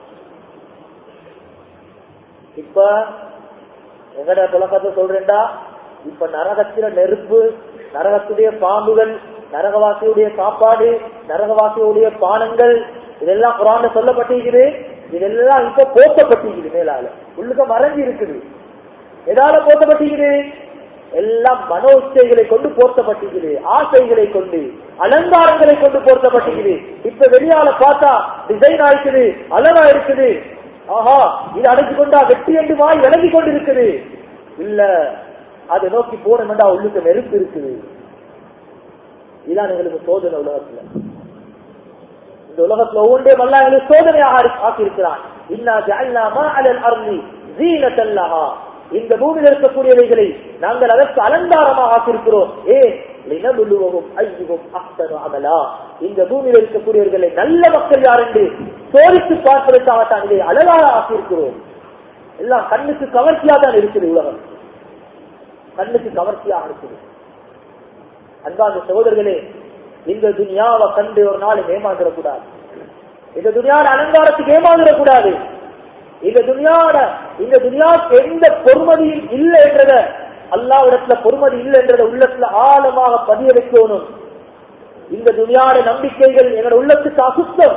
இப்ப எங்கட புலக்கத்தை சொல்றேன்டா, இப்ப நரகத்தில நெருப்பு, நரகத்துடைய பாம்புகள், நரகவாசியுடைய சாப்பாடு, நரகவாசியுடைய பானங்கள், இதெல்லாம் குர்ஆன்ல சொல்லப்பட்டிருக்குது. இதெல்லாம் இப்ப போட்டப்பட்டிருக்குது. மேலால உள்ளுக்க மறைஞ்சி இருக்குது. எதால போட்டப்பட்டிருக்குது? எல்லாம் மனோ இச்சைகளை கொண்டு போர்த்தப்பட்டிருக்குது, ஆசைகளை கொண்டு, அலங்காரங்களை கொண்டு போர்த்தப்பட்டிருக்குது. இப்ப வெளியால பார்த்தா டிசைன் ஆயிருக்குது, அழகா இருக்குது. ஆஹா, இது அடைச்சு கொண்டா வெற்றி என்று வாய் விளங்கி கொண்டு இருக்குது. இல்ல, அதை நோக்கி போனோம்டா உள்ளுக்கு நெருப்பு இருக்குது. இதான் எங்களுக்கு சோதனை உலகத்துல. இந்த உலகத்துல ஒவ்வொன்றே வல்லா எங்களுக்கு சோதனையாக ஆக்கி இருக்கிறான். இன்னா ஜஅல்னா மா அலல் அர்லி ஸீனத்தல் லஹா, இந்த பூமியில் இருக்கக்கூடியவைகளை நாங்கள் அதற்கு அலங்காரமாக ஆக்கியிருக்கிறோம். ஏ லினபுலுவஹும் அய்யுஹும் அஹ்ஸனு அமலா, இந்த பூமியில் இருக்கக்கூடியவர்களை நல்ல மக்கள் யார் என்று சோதித்து பார்ப்பதற்காகத்தான் இதை அழகாக ஆக்கியிருக்கிறோம். எல்லாம் கண்ணுக்கு கவர்ச்சியா தான் இருக்குது. உலகம் கண்ணுக்கு கவர்ச்சியாக இருக்குது. அன்பான சகோதரர்களே, இந்த துனியாவை கண்டு ஒரு நாள் ஏமாந்துடக்கூடாது. இந்த துனியாவோட அலங்காரத்துக்கு ஏமாந்துடக்கூடாது. இந்த துனியாவோட இந்த துனியா எந்த பொறுமதியும் இல்லை என்றத அல்லாஹ்விடத்துல பொறுமதி இல்லை என்றத உள்ளத்துல ஆழமாக பதிய வைக்கணும். இந்த துனியாட நம்பிக்கைகள் எங்களோட உள்ளத்துக்கு அசுத்தம்.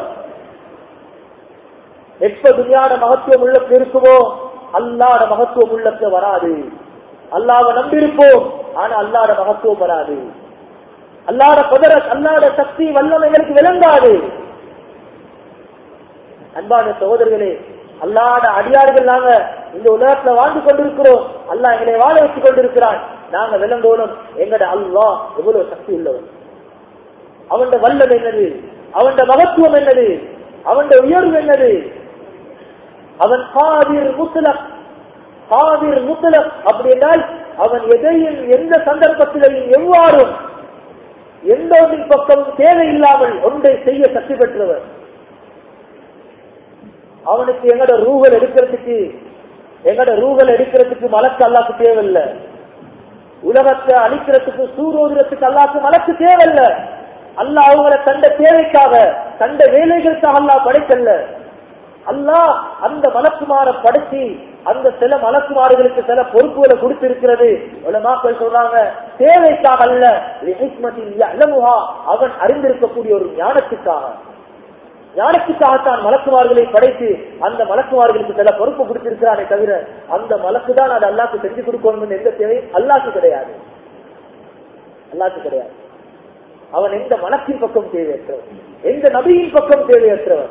எப்ப துனியாட மகத்துவம் உள்ளத்துல இருக்குமோ அல்லாஹ்ட மகத்துவம் உள்ளத்துல வராது. அல்லாஹ்வை நம்பியிருப்போம், ஆனா அல்லாஹ்ட மகத்துவம் வராது. அல்லாஹ்ட குதிரத், அல்லாஹ்ட சக்தி வல்லமை எங்களுக்கு விளங்காது. அன்பான சகோதரர்களே, அல்லாஹ்ட அடியார்கள் நாங்க இந்த உலகத்துல வாழ்ந்து கொண்டிருக்கிறோம். அல்லாஹ் எங்களை வாழ வச்சுக் கொண்டிருக்கிறான். நாங்க விளங்கோனும் எங்கட அல்லாஹ் எவ்வளவு சக்தி உள்ளவன், அவன் வல்லமை என்னது, அவன் மகத்துவம் என்னது, அவன் உயர்வு என்னது. அவன் காதிர் முத்லக், காதிர் முத்லக் அப்படி என்றால் அவன் எதையும் எந்த சந்தர்ப்பத்திலையும் எவ்வாறும் எந்த ஒன்றின் பக்கமும் தேவையில்லாமல் ஒன்றை செய்ய சக்தி பெற்றவர். அவனுக்கு எங்கட ரூகள் எடுக்கிறதுக்கு எங்கட ரூகள் எடுக்கிறதுக்கு மலக்கு அல்லாக்கு தேவையில்லை. உலகத்தை அழிக்கிறதுக்கு சூரோதரத்துக்கு அல்லாக்கு மலக்கு தேவையில்லை. அல்லாஹ் அவங்களை தந்த தேவைக்காக தந்த வேலைகளுக்காக அல்லாஹ் படைக்கல்ல. அல்லாஹ் அந்த மலக்குமார படைச்சி அந்த சில மலக்குமார்களுக்கு சில பொறுப்புகளை கொடுத்திருக்கிறது. உலமாக்கள் சொல்றாங்க தேவைக்காக அல்ல, அவன் அறிந்திருக்கக்கூடிய ஒரு ஞானத்துக்காக. ஞானத்துக்காகத்தான் மலக்குமார்களை படைத்து அந்த மலக்குமார்களுக்கு சில பொறுப்பு கொடுத்திருக்கிறானே தவிர அந்த மலக்கு தான் அது அல்லாஹ்க்கு செஞ்சு கொடுக்கணும் எந்த தேவையும் அல்லாஹ்க்கு கிடையாது. அல்லாஹ்க்கு கிடையாது. அவன் எந்த மலக்கின் பக்கம் தேவையற்றவன், எந்த நபியின் பக்கம் தேவையற்றவன்,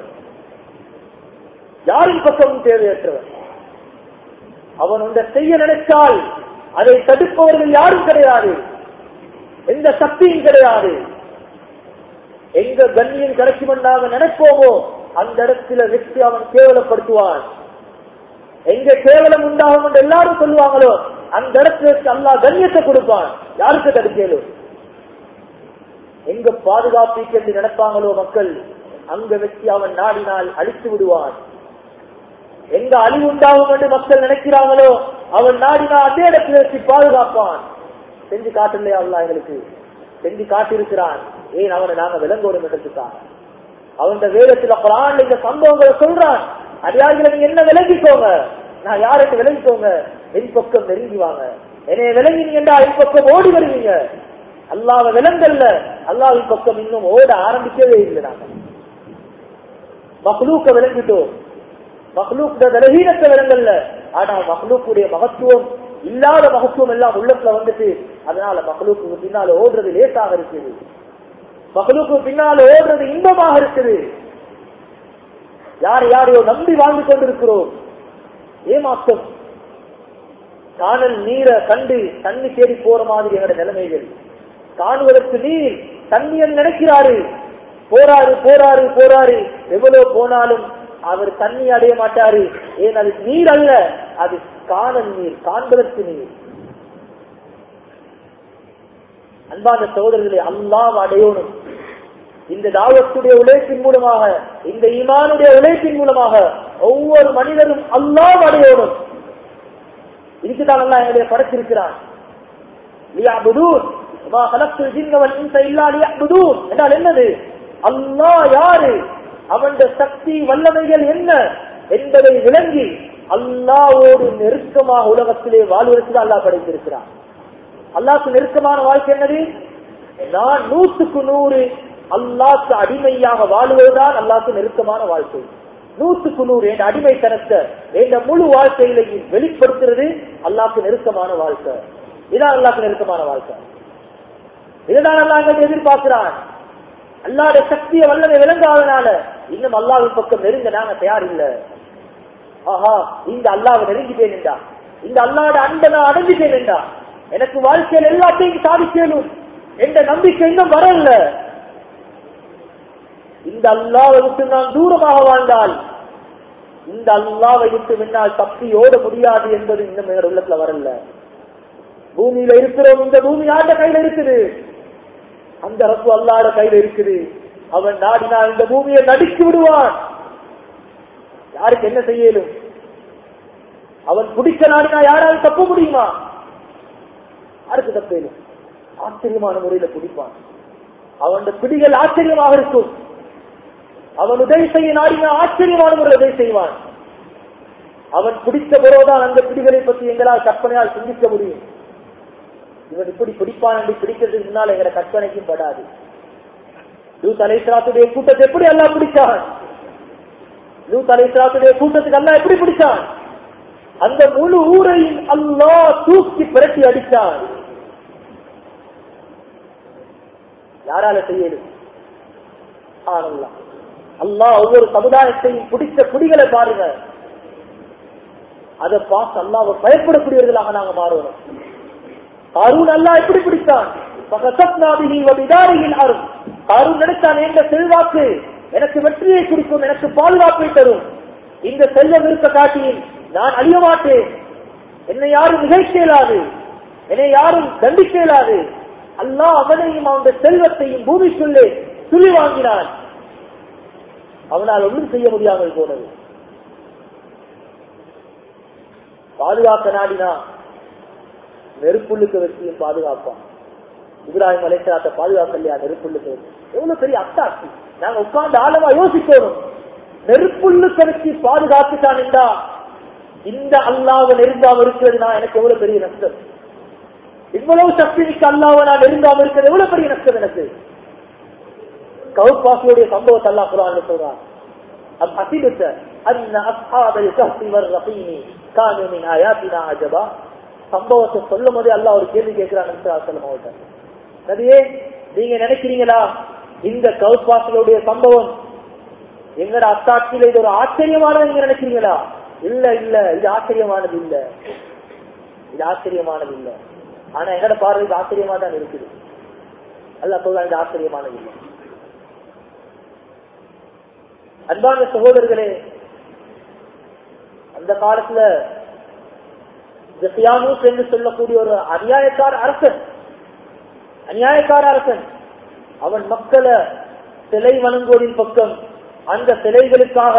யாரின் பக்கமும் தேவையற்றவன். அவன் ஒன்றை செய்ய நினைத்தால் அதை தடுப்பவர்கள் யாரும் கிடையாது, எந்த சக்தியும் கிடையாது. எங்க கண்ணியம் கிடைக்கும் நாங்க நினைப்போமோ அந்த இடத்துல வெற்றி அவன் கேவலப்படுத்துவான். எங்க கேவலம் உண்டாகும் என்று எல்லாரும் சொல்லுவாங்களோ அந்த இடத்துல அல்லாஹ் கண்ணியத்தை கொடுப்பான். யாருக்கு தடுக்கலும்? எங்க பாதுகாப்பு என்று நினைப்பாங்களோ மக்கள் அங்க வெற்றி அவன் நாடினால் அழித்து விடுவான். எங்க அழிவு உண்டாகும் என்று மக்கள் நினைக்கிறாங்களோ அவன் நாடினால் அதே இடத்துல வச்சு பாதுகாப்பான். செஞ்சு காட்டலையா அல்லாஹ் எங்களுக்கு? செஞ்சு காட்டிருக்கிறான். ஏன் அவனை நாங்க விளங்கோடும் என்றதுக்காக. அவன் வேதத்துல குர்ஆன்ல இந்த சம்பவங்களை சொல்றான். அடியார்களை நீங்க என்ன விளங்கிக்கோங்க, நான் யாருக்கு விளங்கிக்கோங்க, என் பக்கம் நெருங்கி வாங்க. என்னைய விளங்கினீங்க என்றா என் பக்கம் ஓடி வருவீங்க. அல்லாஹ்வை விளங்கல்ல, அல்லாஹ்வின் பக்கம் இன்னும் ஓட ஆரம்பிக்கவே இல்லை. நாங்க மக்லூக்க விளங்கிட்டோம், மக்லூக் பலவீனத்தை விளங்கல்ல. ஆனா மக்லூக்குடைய மகத்துவம் இல்லாத மகத்துவம் எல்லாம் உள்ளத்துல வந்துட்டு அதனால மக்லூக்கு பின்னால ஓடுறது லேசாக இருக்குது, மக்லூக்கு பின்னால ஓடுறது இன்பமாக இருக்குது. யார் யாரையோ நம்பி வாழ்ந்து கொண்டிருக்கிறோம். ஏமாற்றம். காணல் நீரை கண்டு தண்ணி தேடி போற மாதிரி என்னோட நிலைமைகள். காணுவதற்கு நீர் தண்ணீர் நினைக்கிறாரு, போறாரு போறாரு போறாரு எவ்வளவு போனாலும் அவர் தண்ணி அடைய மாட்டாரு. ஏன் அது நீர் அல்ல, அது காணல் நீர், காண்பதற்கு நீர். அன்பான சகோதரர்களை அல்லாஹ் அடையணும். இந்த தாவத்துடைய உழைப்பின் மூலமாக, இந்த ஈமானுடைய உழைப்பின் மூலமாக ஒவ்வொரு மனிதரும் அல்லாஹ் அடையணும். இதுக்குதான் அல்லாஹ் எங்களை படைத்திருக்கிறான். என்றால் என்னது? அல்லாஹ் யாரு, அவன் சக்தி வல்லமைகள் என்ன என்பதை விளங்கி அல்லாஹ்வோடு நெருக்கமாக உலகத்திலே வாழ்வதற்கு அல்லாஹ் படைத்திருக்கிறான். அல்லாஹ்க்கு நெருக்கமான வாழ்க்கை என்னது? நான் நூற்றுக்கு நூறு அல்லாஹ்க்கு அடிமையாக வாழ்வதுதான் அல்லாஹ்க்கு நெருக்கமான வாழ்க்கை. நூற்றுக்கு நூறு என் அடிமைத்தனத்தை என் முழு வாழ்க்கையிலையும் வெளிப்படுத்துறது அல்லாஹ்க்கு நெருக்கமான வாழ்க்கை. இதான் அல்லாஹ்க்கு நெருக்கமான வாழ்க்கை. இதுதான் அல்லாஹ் எதிர்பார்க்கிறான். அல்லாஹ்வுடைய சக்தியை வல்லமை விளங்காதனால இன்னும் அல்லாஹ்வின் பக்கம் நெருங்க நாங்க தயார் இல்ல. ஆஹா, இந்த அல்லாஹ்வை நெருங்கிட்டேன் என்றா, இந்த அல்லாஹ்வுடைய அன்பை நான் அடைஞ்சிட்டேன் என்றா, எனக்கு வாழ்க்கையில் எல்லாத்தையும் சாதிக்கணும் என்ற நம்பிக்கை இன்னும் வரல. இந்த அல்லாஹ்வை விட்டு நான் தூரமாக வாழ்ந்தால், இந்த அல்லாஹ்வை விட்டு முன்னால் தப்பி ஓட முடியாது என்பது இன்னும் எங்க உள்ளத்துல வரல. பூமியில இருக்கிறோம், இந்த பூமி யாருடைய கையில இருக்குது? அந்த ரப்பு அல்லாஹ்வுடைய கையில இருக்குது. அவன் நாடினால் இந்த பூமியை நடித்து விடுவான். யாருக்கு என்ன செய்யலும்? அவன் பிடிக்க நாடினா யாராலும் தப்ப முடியுமா? யாருக்கு தப்பேலும்? ஆச்சரியமான முறையில பிடிப்பான். அவன் பிடிகள் ஆச்சரியமாக இருக்கும். அவன் உதவி செய்ய நாடினா ஆச்சரியமான முறையில் உதவி செய்வான். அவன் பிடித்த பிறகுதான் அந்த பிடிகளை பற்றி எங்களால் கற்பனையால் சிந்திக்க முடியும். இவன் இப்படி பிடிப்பான் என்று பிடிக்கிறதுக்கு முன்னால் எங்களை கற்பனைக்கும் படாது. லூத் அலைஹிஸ்ஸலாத்துடைய கூட்டத்தை எப்படி அல்லாஹ் பிடிச்சான்? லூத் அலைஹிஸ்ஸலாத்துடைய கூட்டத்துக்கு அல்லாஹ் எப்படி பிடிச்சான்? அந்த முழு ஊரையும் அல்லாஹ் தூக்கி பிரட்டி அடித்தான். யாரால செய்யணும்? அல்லாஹ் ஒவ்வொரு சமுதாயத்தையும் பிடித்த குடிகளை பாருங்க. அதை பார்த்து அல்லாஹ்வை பயப்படக்கூடியவர்களாக நாங்க மாறுவோம். காரூன் அல்லாஹ் எப்படி பிடித்தான்? காரூன் நினைத்தான், என்ற செல்வாக்கு எனக்கு வெற்றியை கொடுக்கும், எனக்கு பாதுகாப்பை தரும், இந்த செல்வம் இருக்க காட்டியில் நான் அழிய மாட்டேன், என்னை யாரும் நிகழ்ச்சி இயலாது, என்னை யாரும் தண்டிக்க இயலாது. அல்லாஹ் அவனையும் அவனுடைய செல்வத்தையும் பூமிக்குள்ளே துளி வாங்கினான். அவனால் ஒன்றும் செய்ய முடியாமல் போனது. பாதுகாக்க நாடினா நெருப்புள்ளுக்கு வச்சியும் பாதுகாப்பான். இப்ராஹிம் அலைஹிஸ்ஸலாத்தை பாதுகாக்கலையா? நெருப்புள்ளுக்கு வச்சு எவ்வளவு பெரிய அத்தாட்சி. நாங்க உட்கார்ந்து ஆழமா யோசிக்கணும். நெருப்புள்ளுக்கு வச்சு பாதுகாத்துட்டான் என்றா இந்த அல்லாஹ்வை நெருங்காம இருக்கிறது நான் எனக்கு எவ்வளவு பெரிய நஷ்டம். இவ்வளவு சக்தி மிக்க அல்லாஹ்வை நான் நெருங்காம இருக்கிறது எவ்வளவு பெரிய நஷ்டம் எனக்கு. கௌபாசியுடைய சம்பவத்தை அல்லாஹ் குர்ஆன்ல சொல்றான். அம் ஹஸிபத அன்ன அஸ்ஹாபல் கஹ்ஃபி வர்ரகீம் கானூ மின் ஆயாத்தினா அஜபா. சம்பவத்தை சொல்லும் போதே அல்லாஹ் ஒரு கேள்வி கேட்கிறான் நபி ஸல்லல்லாஹு அலைஹி வஸல்லம். நபியே, நீங்க நினைக்கிறீங்களா இந்த கௌபாசியுடைய சம்பவம் எங்கட அத்தாட்சியில இது ஒரு ஆச்சரியமானது நீங்க நினைக்கிறீங்களா? இல்ல இல்ல, இது ஆச்சரியமானது இல்ல, இது ஆச்சரியமானது இல்ல. ஆனா எங்கட பார்வைக்கு ஆச்சரியமா தான் இருக்குது. அல்லாஹ் சொல்றான் இது ஆச்சரியமானது இல்லை. அன்பான சகோதரர்களே, அந்த காலத்துல ஜெசியானூஸ் என்று சொல்லக்கூடிய ஒரு அநியாயக்கார அரசன், அநியாயக்கார அரசன் அவன் மக்களை சிலை வணங்குவதின் பக்கம், அந்த சிலைகளுக்காக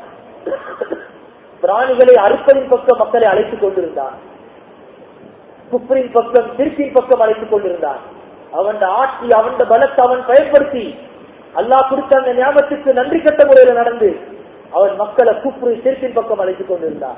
பிராணிகளை அறுப்பதின் பக்கம் மக்களை அழைத்துக் கொண்டிருந்தான். குப்ரின் பக்கம், சிறுக்கின் பக்கம் அழைத்துக் கொண்டிருந்தான். அவன் ஆட்சி, அவன் பலத்தை அவன் பயன்படுத்தி அல்லாஹ் கொடுத்த அந்த ஞாபகத்துக்கு நன்றி கட்ட முறையில நடந்து அவன் மக்களை குப்ரி, சிறுக்கின் பக்கம் அழைத்துக் கொண்டிருந்தான்.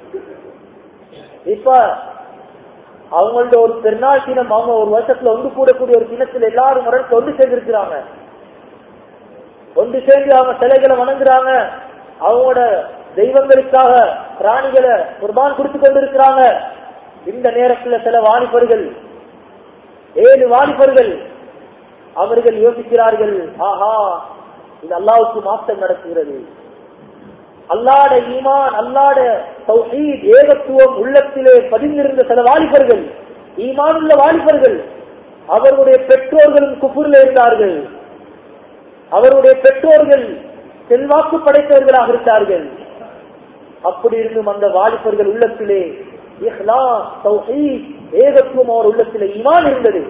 இப்ப அவங்களோட ஒரு பெருநாள் தினம், அவங்க ஒரு வருஷத்துல ஒன்று கூடக்கூடிய ஒரு தினத்தில் எல்லாரும் முறைக்கு ஒன்று சேர்ந்திருக்கிறாங்க. ஒன்று சேர்ந்து அவங்க சிலைகளை வணங்குறாங்க. அவங்களோட தெய்வங்களுக்காக பிராணிகளை குர்பான் கொடுத்து கொண்டிருக்கிறாங்க. இந்த நேரத்தில் சில வாலிபர்கள், ஏழு வாலிபர்கள், அவர்கள் யோசிக்கிறார்கள், ஆஹா, இது அல்லாஹ்வுக்கு மாற்றம் நடக்கிறது. அல்லாஹ்வுடைய ஈமான், அல்லாஹ்வுடைய தௌஹீத், ஏகத்துவம் உள்ளத்திலே பதிந்திருந்த சில வாலிபர்கள், ஈமான் உள்ள வாலிபர்கள், அவர்களுடைய பெற்றோர்களும் குஃப்ரில் இருந்தார்கள். அவருடைய பெற்றோர்கள் செல்வாக்கு படைத்தவர்களாக இருந்தார்கள். அப்படி இருந்தும் அந்த வாலிபர்கள் உள்ளத்திலே இஹ்லாஸ், தௌஹீத், ஏகத்துவம் அவர் உள்ளத்திலே ஈமான் இருந்தது.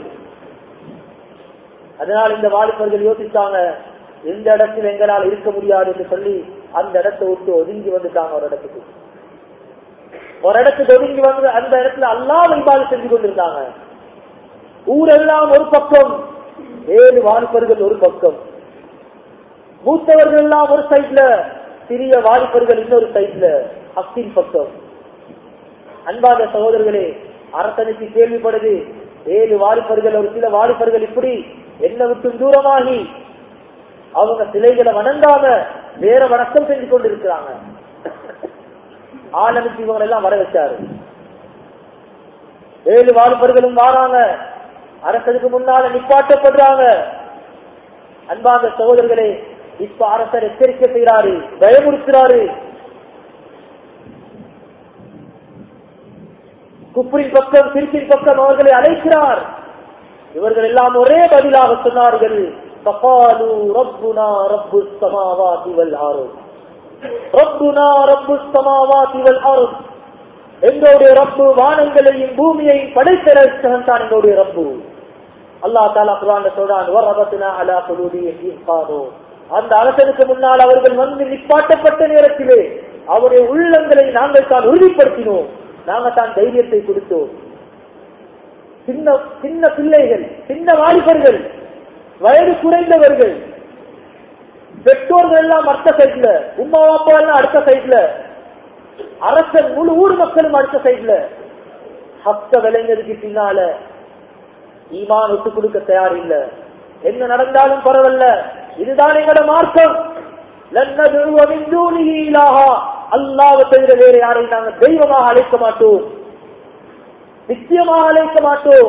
அதனால் இந்த வாலிபர்கள் யோசித்தாங்க, இந்த இடத்தில் எங்களால் இருக்க முடியாது என்று சொல்லி அந்த இடத்தை விட்டு ஒதுங்கி வந்துட்டாங்க. ஒரு இடத்துக்கு ஒரு இடத்துக்கு ஒதுங்கி வந்து அந்த இடத்துல அல்லாஹ் இபாதத் செஞ்சு கொண்டிருந்தாங்க. ஊரெல்லாம் ஒரு பக்கம், ஏழு வாலிபர்கள் ஒரு பக்கம், மூத்தவர்கள் எல்லாம் ஒரு சைட்ல, சிறிய வாலிபர்கள் இன்னொரு சைட்ல, அக்கின் பக்கம். அன்பான சகோதரர்களே, அரசனுக்கு கேள்விப்படுது, ஏழு வாலிபர்கள், ஒரு சில வாலிபர்கள் இப்படி என்ன விட்டு தூரமாகி அவங்க சிலைகளை வணங்காம வேற வணக்கம் செஞ்சு கொண்டிருக்கிறாங்க. ஆளுக்கு இவங்க எல்லாம் வர வச்சாரு. ஏழு வாலிபர்களும் வாராங்க, அரசனுக்கு முன்னால நிப்பாட்டப்படுறாங்க. அன்பான சகோதரர்களே, இப்ப அரசர் எச்சரிக்கை செய்யறாரு, பயமுறுத்துறாரு. குப்ரின் பக்கம், சிறுக்கின் பக்கம் அவர்களை அழைக்கிறார். இவர்கள் எல்லாம் ஒரே பதிலாக சொன்னார்கள், فقالوا ربنا رب السماوات والارض ربنا رب السماوات والارض. எங்களுடைய ரப்பு வானங்களையும் பூமியையும் படைத்தவன் தான் எங்களுடைய ரப்பு. அல்லாஹ் தஆலா குர்ஆன்ல சொல்றான், வரபத்னா அலா குலூபிஹிம் காது. அந்த அரசனுக்கு முன்னால் அவர்கள் வந்து நிப்பாட்டப்பட்ட நேரத்திலே அவருடைய உள்ளங்களை நாங்கள் தான் உறுதிப்படுத்தினோம், நாங்கள் தான் தைரியத்தை கொடுத்தோம். சின்ன சின்ன பிள்ளைகள், சின்ன வாலிபர்கள், வயது குறைந்தவர்கள், பெற்றோர்கள் எல்லாம் அடுத்த சைட்ல, உமா அப்பா எல்லாம் அடுத்த சைட்ல, அரசன் முழு ஊர் மக்களும் அடுத்த சைட்ல ஹக்க விளைஞருக்கு பின்னால ஈமான் ஒட்டு கொடுக்க தயார் இல்ல. என்ன நடந்தாலும் பரவாயில்ல, இதுதான் எங்களோட மார்க்கம். அல்லாஹ்வை தவிர வேற யாரையும் நாங்கள் தெய்வமாக அழைக்க மாட்டோம், நிச்சயமாக அழைக்க மாட்டோம்.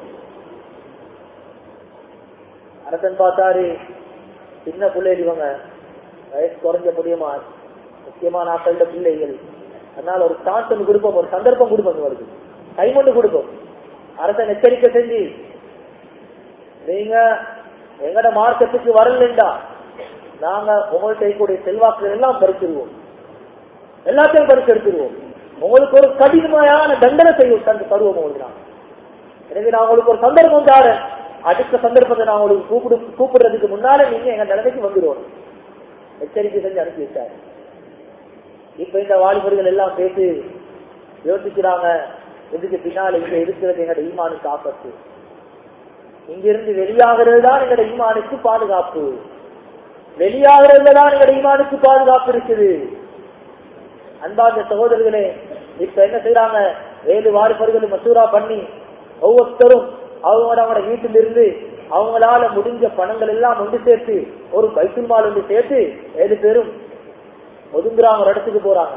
அரசன் பார்த்தாரு, சின்ன பிள்ளைகள் இவங்க, வயசு குறைஞ்ச முடியுமா, முக்கியமான ஆட்கள பிள்ளைகள், அதனால ஒரு சான்ஸ் ஒன்று கொடுப்போம், ஒரு சந்தர்ப்பம் கொடுப்போம், வருது டைம் ஒன்று கொடுப்போம். அரசன் எச்சரிக்கை செஞ்சு, நீங்க எங்கட மார்க்கத்துக்கு வரலண்டா நாங்க உங்கள்கிட்ட கூடிய செல்வாக்குகள் எல்லாம் பறிச்சிருவோம், எல்லாத்தையும் பறிச்சு எடுத்துருவோம், உங்களுக்கு ஒரு கடினமான தண்டனை செய்ய தருவோம் உங்களுக்கு. நான் எனவே நான் உங்களுக்கு ஒரு சந்தர்ப்பம் தாரேன், அடுத்த சந்தர்ப்பத்தை நான் உங்களுக்கு கூப்பிடு கூப்பிடுறதுக்கு முன்னாலே நீங்க எங்க நிலைமைக்கு வந்துடுவோம் எச்சரிக்கை செஞ்சு அனுப்பி வச்சாரு. இப்ப இந்த வாலிபர்கள் எல்லாம் பேசி யோசிக்கிறாங்க, இதுக்கு பின்னால இங்க இருக்கிறது எங்களோட ஈமானுக்கு ஆபத்து, இங்கிருந்து வெளியாகிறது தான் எங்களோட ஈமானுக்கு பாதுகாப்பு, வெளியாகிறது தான் எங்களோட ஈமானுக்கு பாதுகாப்பு இருக்குது. அன்பார்ந்த சகோதரர்களே, இப்ப என்ன செய்யறாங்க, ஏழு வாலிபர்கள் மசூரா பண்ணி ஒவ்வொருத்தரும் அவங்களோட அவங்களோட வீட்டிலிருந்து அவங்களால முடிஞ்ச பணங்கள் எல்லாம் ஒன்று சேர்த்து ஒரு பைத்துல் மால் ஒன்று சேர்த்து ஏழு பேரும் ஒதுங்குறாங்க, ஒரு இடத்துக்கு போறாங்க.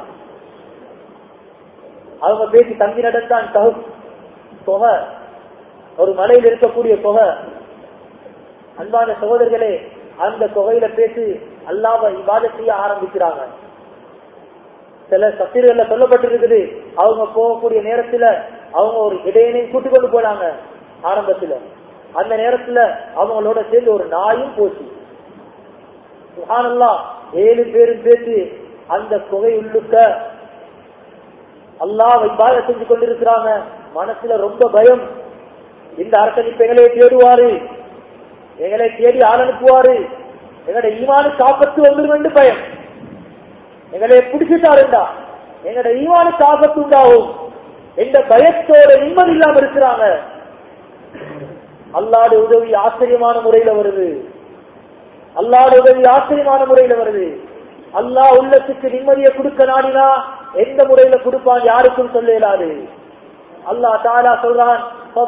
அவங்க பேசி தங்கி நடத்தான் தொகை, ஒரு மலையில் இருக்கக்கூடிய தொகை. அன்பான சகோதரர்களே, அந்த தொகையில பேசி அல்லாஹ்வை இபாதத் செய்ய ஆரம்பிக்கிறாங்க. சில தஃசீர்கள்ல சொல்லப்பட்டிருக்குது, அவங்க போகக்கூடிய நேரத்துல அவங்க ஒரு இடையனையும் கூட்டிக் கொண்டு போனாங்க. ஆரம்பத்துல அந்த நேரத்துல அவங்களோட சேர்ந்து ஒரு நாயும் போச்சு. சுப்ஹானல்லாஹ், ஏழு பேரும் பேசி அந்த குகை உள்ளுக்க அல்லாஹ்வை இபாதத் செஞ்சு கொண்டிருக்கிறாங்க. மனசுல ரொம்ப பயம், இந்த அரசன் இப்ப எங்களை தேடுவாரு, எங்களை தேடி ஆள் அனுப்புவாரு, எங்களுடைய ஈமானுக்கு ஆபத்து வந்துடும் என்று பயம். எங்களை பிடிச்சிட்டாருண்டா எங்களுடைய ஈமானுக்கு ஆபத்து உண்டாகும் என்ற பயத்தோட நிம்மதி இல்லாம இருக்கிறாங்க. அல்லாஹ்வுடைய உதவி ஆச்சரியமான முறையில வருது, அல்லாஹ்வுடைய உதவி ஆச்சரியமான முறையில வருது. அல்லாஹ் உள்ளத்துக்கு நிம்மதியை கொடுக்க நாடினா எந்த முறையில கொடுப்பான் யாருக்கும் சொல்ல இயலாது. அல்லாஹ் தஆலா சொல்றான்,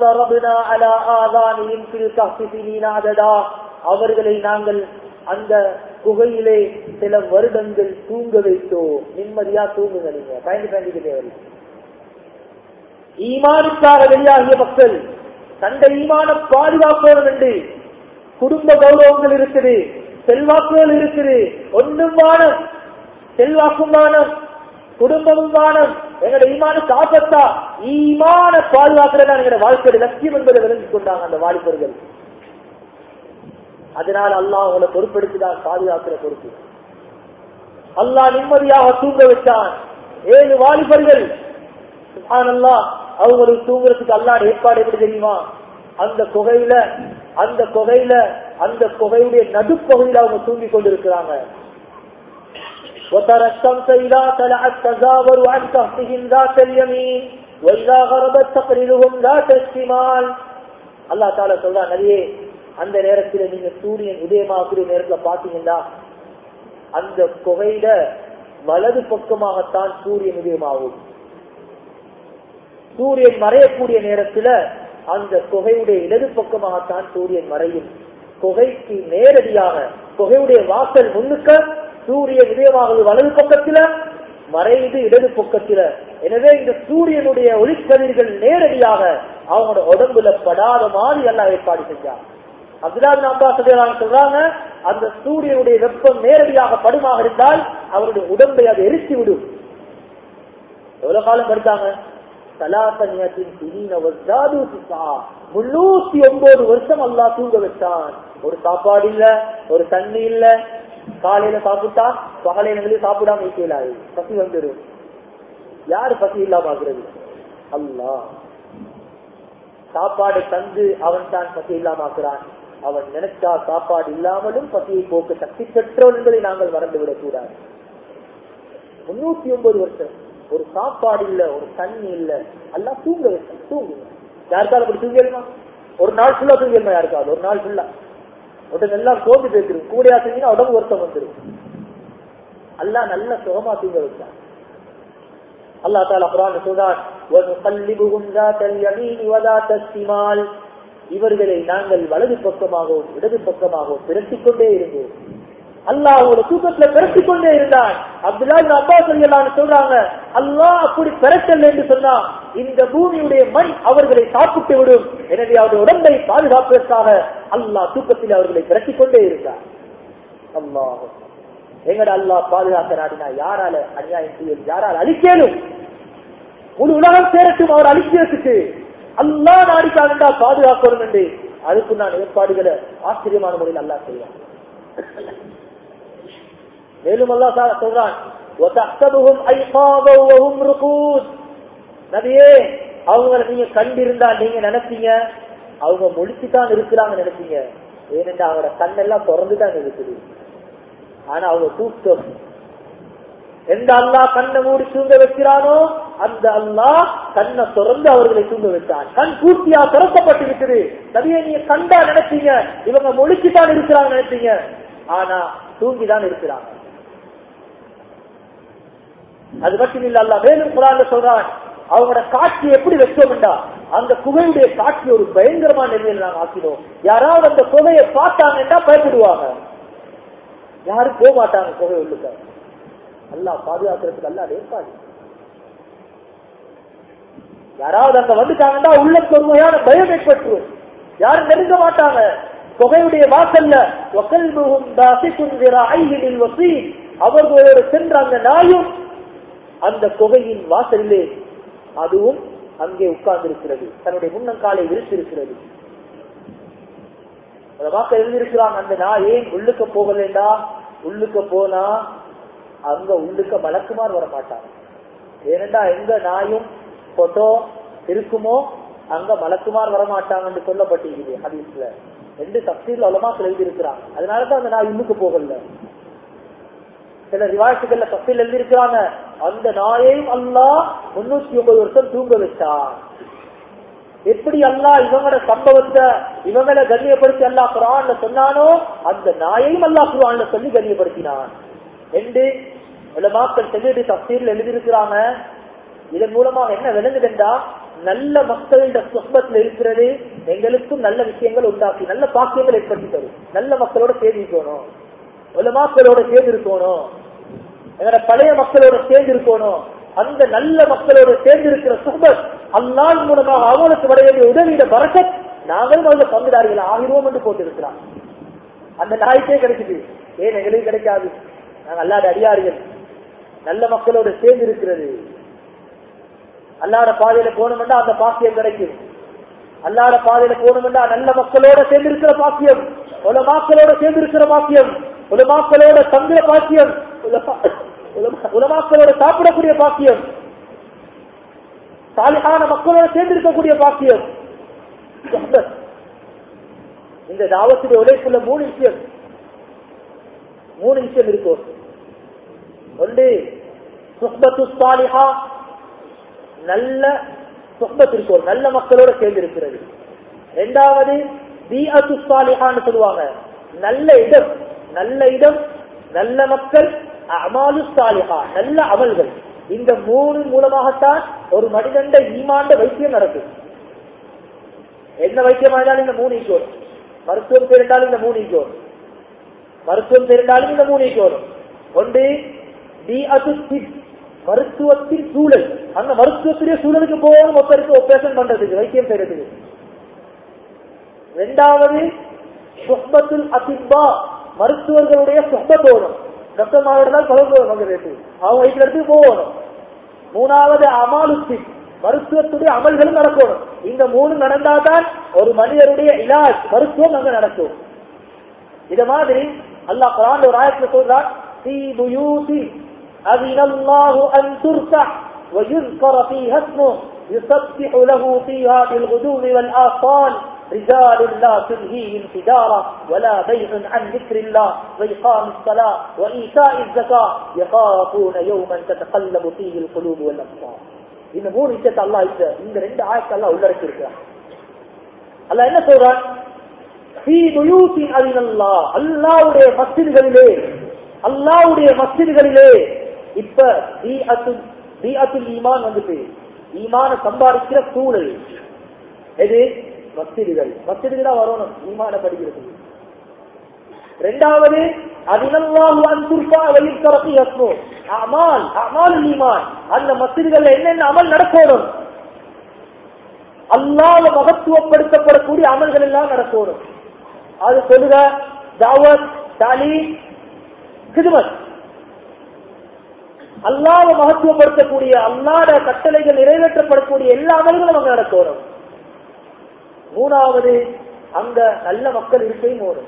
அவர்களை நாங்கள் அந்த குகையிலே சில வருடங்கள் தூங்க வைத்தோம், நிம்மதியா தூங்குங்க, நீங்க பயந்து பயந்துக்கு தேவை. ஈமானுக்காக வெளியாகிய மக்கள் தந்த ஈமான பாதுகாப்போம் என்று குடும்ப கௌரவங்கள் இருக்குது, செல்வாக்குகள் இருக்குது, ஒன்றும் வானம், செல்வாக்கும் வானம், குடும்பமும் வானம், எங்களோட ஈமானுக்கு ஆபத்தா, ஈமான பாதுகாக்கிறதா எங்களோட வாழ்க்கையோட லட்சியம் என்பதை விளங்கிக் கொண்டாங்க அந்த வாலிபர்கள். அதனால் அல்லாஹ் அவங்களை பொறுப்பெடுத்துதான் பாதுகாக்கிற பொறுப்பு. அல்லாஹ் நிம்மதியாக தூங்க வச்சான். ஏழு வாலிபர்கள் சுப்ஹானல்லாஹ், அவங்களுக்கு தூங்குறதுக்கு அல்லாஹ் ஏற்பாடு எப்படி தெரியுமா, அந்த குகையில அந்த குகையில அந்த குகையுடைய நடுப்பகுதியில் அவங்க தூங்கி கொண்டிருக்கிறாங்க. وترى الشمس إذا طلعت تزاور عن كهفهم ذات اليمين وإذا غربت تقرضهم ذات الشمال. அல்லாஹ் தஆலா சொல்றான், நபியே, அந்த நேரத்தில் நீங்க சூரியன் உதயமாகக்கூடிய நேரத்தில் பாத்தீங்கன்னா அந்த குகையில வலது பக்கமாகத்தான் சூரியன் உதயமாகும். சூரியன் மறையக்கூடிய நேரத்தில் அந்த குகையுடைய இடது பக்கமாகத்தான் சூரியன் மறையும். குகைக்கு நேரடியாக குகையுடைய வாசல் முன்னுக்க சூரியன் உதயமாகுது வலது பக்கத்துல, மறைந்து இடது பக்கத்துல. எனவே இந்த சூரியனுடைய ஒளிக்கதிர்கள் நேரடியாக அவங்களோட உடம்புல படாத மாதிரி எல்லாம் ஏற்பாடு செஞ்சாங்க. அப்துல்லாஹ் இப்னு அப்பாஸ் சொல்றாங்க, அந்த சூரியனுடைய வெப்பம் நேரடியாக படுமாக இருந்தால் அவருடைய உடம்பை அதை எரித்து விடும். எவ்வளவு காலம் படுத்தாங்க, முன்னூத்தி ஒன்பது வருஷம் அல்லாஹ் தூங்க வச்சான். ஒரு சாப்பாடு இல்ல, ஒரு தண்ணி இல்ல, காலையில சாப்பிட்டா பகலையில சாப்பிடாம இருக்கலாது, பசி வந்துடும். யாரு பசி இல்லாம ஆகுறது? அல்லாஹ் சாப்பாடு தந்து அவன் தான் பசி இல்லாம ஆக்குறான். அவன் நினைச்சா சாப்பாடு இல்லாமலும் பசியை போக்க சக்தி பெற்றோம் என்பதை நாங்கள் மறந்துவிடக் கூடாது. முன்னூத்தி ஒன்பது வருஷம் ஒரு சாப்பாடு இல்ல, ஒரு தண்ணி இல்ல, எல்லாம் தூங்க வச்சான். தூங்குங்க, யாருக்காவது அப்படி தூங்கிடுமா? ஒரு நாள் ஃபுல்லா தூங்கிடுமா? யாருக்காவது ஒரு நாள் ஃபுல்லா உடனே எல்லாம் சோம்பி பேசிடும், கூடையா செஞ்சீங்கன்னா உடம்பு வருத்தம் வந்துடும். எல்லாம் நல்ல சுகமா தூங்க வச்சான். அல்லாஹ் தஆலா குர்ஆன்ல சொல்றார், "வனுகல்லிபுஹும் ذاتல் யமீன் வ ذاتல் ஷிமால்." இவர்களை நாங்கள் வலது பக்கமாகவும் இடது பக்கமாகவும் திரட்டிக் கொண்டே இருந்தோம். அல்லாஹ் ஒரு தூக்கத்துல திரட்டிக் கொண்டே இருந்தான். அப்துல்லாஹ் இப்னு அப்பாஸ் ரலியல்லாஹு அன்ஹு சொல்றாங்க, அல்லாஹ் அப்படி திரட்டல் என்று சொன்னா இந்த பூமியுடைய மண் அவர்களை சாப்பிட்டு விடும். எனவே அவருடைய உடம்பை பாதுகாப்பதற்காக அல்லாஹ் தூக்கத்தில் அவர்களை திரட்டிக் கொண்டே இருந்தார். அல்லாஹ் எங்கட அல்லாஹ் பாதுகாக்க நாடினா யாரால அநியாயம் செய்ய, யாரால் அழிக்கலும்? முழு உலகம் சேரட்டும் அவர் அழிக்கிறதுக்கு. அல்லாஹ் நாடிக்காக பாதுகாக்கணும் என்று அதுக்கு நான் ஏற்பாடுகளை ஆச்சரியமான முறையில் அல்லாஹ் செய்வான். மேலும் அல்லாஹ் சொல்றான், நபியே அவங்களை நீங்க கண்டிருந்தா நீங்க நினைப்பீங்க அவங்க முழிச்சுதான் இருக்கிறாங்க நினைப்பீங்க. ஏனென்றா அவங்களோட கண்ணெல்லாம் திறந்துதான் இருக்குது. ஆனா அவங்க தூக்கம் எந்த அல்லாஹ் கண்ணை மூடி தூங்க வைக்கிறானோ அந்த அல்லாஹ் கண்ணை திறந்து அவர்களை தூங்க வைத்தான். கண் பூர்த்தியா திறக்கப்பட்டிருக்குது. நபியை நீங்க கண்டா நினைப்பீங்க இவங்க முழிச்சுதான் இருக்கிறாங்க நினைப்பீங்க. ஆனா தூங்கிதான் இருக்கிறாங்க. அது மட்டும் இல்ல, அல்லாஹ் மேலும் குர்ஆன்ல சொல்றான், அவங்களோட காட்சி எப்படி வச்சோம்டா அந்த குகையுடைய காட்சி ஒரு பயங்கரமான நிலையில நாங்க ஆக்கினோம். யாராவது அந்த குகையை பார்த்தாங்கன்னா பயப்படுவாங்க, யாரும் போக மாட்டாங்க குகை உள்ளுக்க. அல்லாஹ் பாதுகாக்கிறதுக்கு அல்லாஹ் ஏற்பாடு. யாராவது அங்க வந்துட்டாங்கன்னா உள்ளக்கு ஒரு வகையான பயம் ஏற்பட்டுரும், யாரும் நெருங்க மாட்டாங்க. குகையுடைய வாசல்ல அவர்களோடு சென்ற அந்த நாயும் அந்த குகையின் வாசலிலே அதுவும் அங்கே உட்கார்ந்து இருக்கிறது, தன்னுடைய முன்னங்காலை விரித்திருக்கிறது. மக்கள் எழுதியிருக்கிறாங்க, அந்த நாய் ஏன் உள்ளுக்க போகலேண்டா, உள்ளுக்க போனா அங்க உள்ளுக்க மலக்குமார் வர மாட்டாங்க. ஏனென்றா எங்க நாயும் போட்டோ இருக்குமோ அங்க மலக்குமார் வரமாட்டாங்கன்னு சொல்லப்பட்டிருக்குது ஹதீஸ்ல. ரெண்டு தஃசீர்ல உலமாக்கள் எழுதியிருக்கிறாங்க. அதனாலதான் அந்த நாய் உள்ளுக்கு போகல. சில ரிவாயத்துகள்ல தஃசீல் எழுதியிருக்கிறாங்க, அந்த நாயையும் அல்லாஹ் முன்னூத்தி ஒன்பது வருஷம் தூங்க வச்சான். எப்படி அல்லாஹ் இவங்களோட சம்பவத்தை இவங்களை கண்ணியப்படுத்தி அல்லாஹ் குர்ஆன்ல சொன்னானோ அந்த நாயையும் அல்லாஹ் குர்ஆன்ல சொல்லி கண்ணியப்படுத்தினான் என்று உலமாக்கள் சொல்லிட்டு தஃசீர்ல எழுதியிருக்கிறாங்க. இதன் மூலமா என்ன விளங்குதுண்டா, நல்ல மக்களிட சுஹ்பத்துல இருக்கிறது எங்களுக்கும் நல்ல விஷயங்கள் உண்டாக்கி நல்ல பாக்கியங்கள் ஏற்படுத்தி தரும். நல்ல மக்களோட சேர்ந்து இருக்கணும், உலமாக்களோட சேர்ந்து இருக்கணும், எங்களோட பழைய மக்களோட சேர்ந்து இருக்கணும். அந்த நல்ல மக்களோட சேர்ந்து இருக்கிற சுஹ்பத் அல்லாஹ் மூலமாக அவங்களுக்கு வர வேண்டிய உதவியிட பரக்கத் நாங்களும் அவங்க பங்குதாரிகள் ஆகிருவோம் என்று போட்டிருக்கிறான். அந்த நாய்க்கே கிடைக்குது, ஏன் எங்களுக்கு கிடைக்காது? நாங்கள் அல்லாத அடியார்கள் நல்ல மக்களோட சேர்ந்து இருக்கிறது. அல்லாத பாதையில போனோம்னா அந்த பாக்கியம் கிடைக்கும். அல்லாத பாதையில போனோம்னா நல்ல மக்களோட சேர்ந்து இருக்கிற பாக்கியம், உலமாக்களோட சேர்ந்து இருக்கிற பாக்கியம், உலமாக்களோட தங்குற பாக்கியம், உலமாக்களோட சாப்பிடக்கூடிய பாக்கியம், சாலிஹான மக்களோட சேர்ந்து இருக்கக்கூடிய பாக்கியம். இந்த தாவத்துடைய உழைப்புள்ள மூணு விஷயம் மூணு விஷயம் இருக்கும். ஒன்று சுஹ்பத்து சாலிஹா, நல்ல சுஹ்பத் இருக்கும், நல்ல மக்களோட சேர்ந்து இருக்கிறது. இரண்டாவது பீஅத்து சாலிஹான்னு சொல்லுவாங்க, நல்ல இடம், நல்ல இடம், நல்ல மக்கள், அமாலு சாலிஹா, நல்ல அமல்கள். இந்த மூணு மூலமாகத்தான் ஒரு மனிதண்ட ஈமாண்ட வைத்தியம் நடக்கும். என்ன வைத்தியம் ஆனாலும் இந்த மூணு ஈக்கு வரும். மருத்துவம் தெரிந்தாலும் இந்த மூணு ஈக்கு வரும். மருத்துவம் தெரிந்தாலும் இந்த மூணு ஈக்கு வரும். ஒன்று மருத்துவத்தின் சூழல், அந்த மருத்துவத்துடைய சூழலுக்கு போகணும் ஒருத்தருக்கு ஆபரேஷன் பண்றதுக்கு, வைத்தியம் செய்யறதுக்கு. இரண்டாவது சுஹ்பத்துல் அதிப்பா, மருத்துவர்களுடைய சுஹ்பத்தோடும் டாக்டர் மாவட்டம் பகுதி அவங்க வைக்கிற இடத்துக்கு போகணும். மூணாவது அமாலுத்தி, மருத்துவத்துடைய அமல்களும் நடக்கணும். இந்த மூணு நடந்தாதான் ஒரு மனிதருடைய இலாஜ் மருத்துவம் அங்க நடக்கும். இத மாதிரி அல்லாஹ் குர்ஆன்ல ஒரு ஆயத்துல சொல்றான், "ஃபீ புயூதி அஸினல்லாஹு அன் துர்ஃபஅ வ யுذ்கர ஃபீஹா இஸ்முஹு யுஸப்பிஹு லஹு ஃபீஹா பில் குதுவி வல் ஆஸால் رجال لا تلهيهم تجارة ولا بيع عن ذكر الله وإقام الصلاة وإيتاء الزكاة يخافون يوما تتقلب فيه القلوب والأبصار." இந்த மூணு விஷயத்தை அல்லாஹ் இந்த ரெண்டு ஆயத்தை அல்லாஹ் உள்ளடக்கி இருக்கிறான். அல்லாஹ் என்ன சொல்றான்? ஃபீ புயூத்தின் அஸினல்லாஹ், அல்லாஹ்வுடைய மஸ்ஜிதுகளிலே, அல்லாஹ்வுடைய மஸ்ஜிதுகளிலே. இப்ப பீஅத்து பீஅத்துல் ஈமான் வந்துட்டு ஈமான சம்பாதிக்கிற சூழல் எது? மஸ்ஜிதுகள். மஸ்ஜிதுகளா வரணும் ஈமான படிக்கிறதுக்கு. இரண்டாவது அதினல்லாஹு அன் துர்ஃபா வ யுஸ்கர ஃபீ இஸ்மு அமால் அமாலுல் ஈமான். அந்த மஸ்ஜிதுகள்ல என்னென்ன அமல் நடக்கணும்? அல்லாஹ்வை மகத்துவப்படுத்தப்படக்கூடிய அமல்கள் எல்லாம் நடக்கணும். அது சொல்லுக தாவத், தாலீம், கிதுமத். அல்லாஹ்வை மகத்துவப்படுத்தக்கூடிய அல்லாஹ்வுடைய கட்டளைகள் நிறைவேற்றப்படக்கூடிய எல்லா அமல்களும் அங்க நடக்கணும். மூணாவது அங்க நல்ல மக்கள் இருக்கையும் ஓடும்.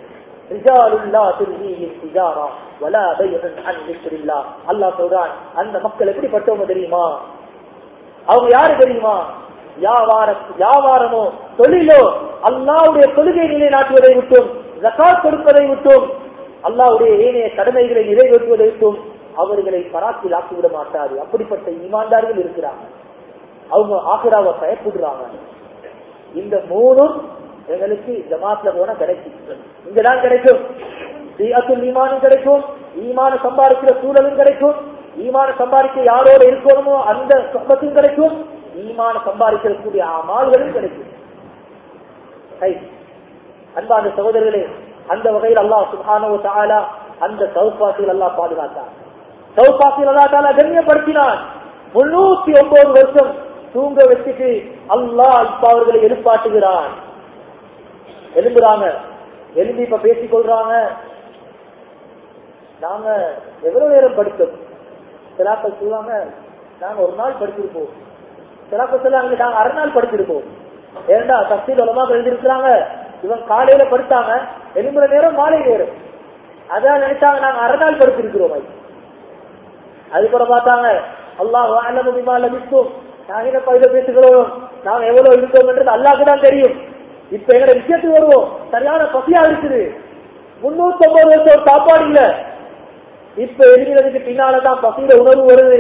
அல்லாஹ் சொல்றான் அந்த மக்கள் எப்படிப்பட்டவங்க தெரியுமா? அவங்க யாரு தெரியுமா? வியாபாரம் வியாபாரமோ தொழிலோ அல்லாஹ்வுடைய தொழுகை நிலைநாட்டுவதை விட்டும், ஜகாத் கொடுப்பதை விட்டும், அல்லாஹ்வுடைய ஏனைய கடமைகளை நிறைவேற்றுவதை விட்டும் அவர்களை பராக்கில் ஆக்கிவிட மாட்டாது. அப்படிப்பட்ட ஈமான்தார்கள் இருக்கிறாங்க. அவங்க ஆகிராவை பயப்படுறாங்க. இந்த மூணும் எங்களுக்கு ஜமாத்ல போனா கிடைக்கும். இங்கதான் கிடைக்கும். பீஅத்துல் ஈமானும் கிடைக்கும், ஈமான சம்பாதிக்கிற சூழலும் கிடைக்கும், ஈமான சம்பாதிக்க யாரோட இருக்கணுமோ அந்த சொப்பத்தும் கிடைக்கும், ஈமான சம்பாதிக்கக்கூடிய அமால்களும் கிடைக்கும். அன்பான சகோதரர்களே, அந்த வகையில் அல்லாஹ் சுப்ஹானஹு வ தஆலா அந்த தௌபாத்தில் அல்லாஹ் பாதுகாத்தார். தௌபாத்தில் அல்லாஹ் தஆலா கண்ணியப்படுத்தினான். முன்னூத்தி ஒன்பது வருஷம் தூங்க வச்சுட்டு அல்லாஹ் இப்ப அவர்களை எழுப்பாட்டுகிறான். எழும்புறாங்க. எழும்பி இப்ப பேசிக் கொள்றாங்க. நாங்க எவ்வளவு நேரம் படித்தோம்? சிலாக்கள் சொல்லுவாங்க நாங்க ஒரு நாள் படிச்சிருப்போம். சிலாக்கள் சொல்லுவாங்க நாங்க அரை நாள் படிச்சிருப்போம். ஏண்டா தஃசீர் உலமாக்கள் எழுதிருக்கிறாங்க, இவன் காலையில படித்தாங்க, எழும்புற நேரம் மாலை நேரம். அதான் நினைச்சாங்க நாங்க அரை நாள் படிச்சிருக்கிறோம். அதுக்கப்புறம் பார்த்தாங்க அல்லாஹ் அஅலமு பிமா லபிஸ்தும், நாங்க என்ன பயில பேசுகிறோம், நாங்க எவ்வளவு இருக்கோம் என்றது அல்லாஹ்க்கு தான் தெரியும். இப்ப எங்களை விஷயத்துக்கு வருவோம். சரியான பசியா இருக்குது. முன்னூத்தி ஒன்பது வருஷம் ஒரு சாப்பாடு இல்ல. இப்ப எழுதினதுக்கு பின்னாலதான் பசியில உணர்வு வருது.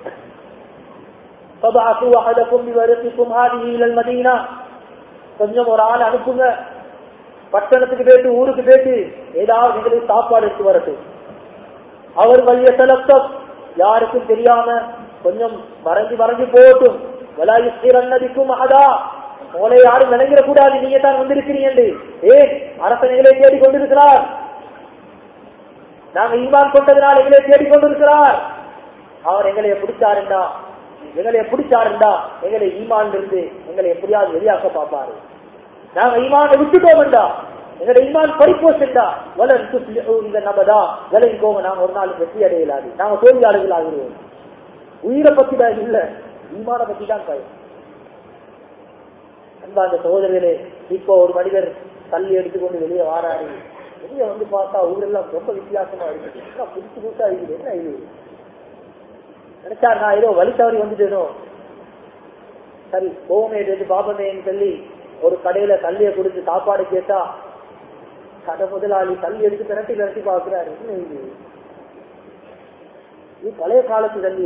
கொஞ்சம் ஒரு ஆள் அனுப்புங்க, பட்டணத்துக்கு போயிட்டு ஊருக்கு போயிட்டு ஏதாவது எங்களுக்கு சாப்பாடு எடுத்து வரட்டும். அவர் வழிய செலக்டம் யாருக்கும் தெரியாம கொஞ்சம் மறைஞ்சு மறைஞ்சு போகட்டும். வலாயுஸ்திரன்னதிக்கும் அதா உங்களை யாரும் விளங்கிட கூடாது, நீங்க தான் வந்திருக்கிறீங்க. ஏன் அரசன் எங்களை தேடிக் கொண்டிருக்கிறார், நாங்க ஈமான் கொண்டதுனால் எங்களை தேடிக் கொண்டிருக்கிறார். அவர் எங்களை பிடிச்சாருண்டா எங்களை பிடிச்சாருண்டா எங்களை ஈமான் இருந்து எங்களை எப்படியாவது வெளியாக்க பார்ப்பாரு. நாங்க ஈமானை விட்டுட்டோம்டா, எங்களுடைய ஈமான் பறிப்போச்சா வலன் இந்த நபதா விலகிக்கோங்க, நாங்க ஒரு நாள் வெற்றி அடையலாது, நாங்க தோல்வியாளர்கள் ஆகிறோம். உயிரை பத்தி தான் இல்ல, ஈமான பத்தி தான் கை. அன்பார்ந்த சகோதரர்களே, இப்போ ஒரு மனிதர் தள்ளி எடுத்துக்கொண்டு வெளியே வாராரு. வெளியே வந்து பார்த்தா ஊரெல்லாம் ரொம்ப வித்தியாசமா இருக்குது, புதுசு புதுசா இருக்குது. என்ன இது நினைச்சா நான் ஏதோ வழி தவறி வந்துட்டேனோ, சரி போமே பாபமேன்னு சொல்லி ஒரு கடையில தள்ளியை கொடுத்து சாப்பாடு கேட்டா கடை முதலாளி தள்ளி எடுத்து திரட்டி திரட்டி பாக்குறாரு. என்ன இது இது பழைய காலத்து தள்ளி,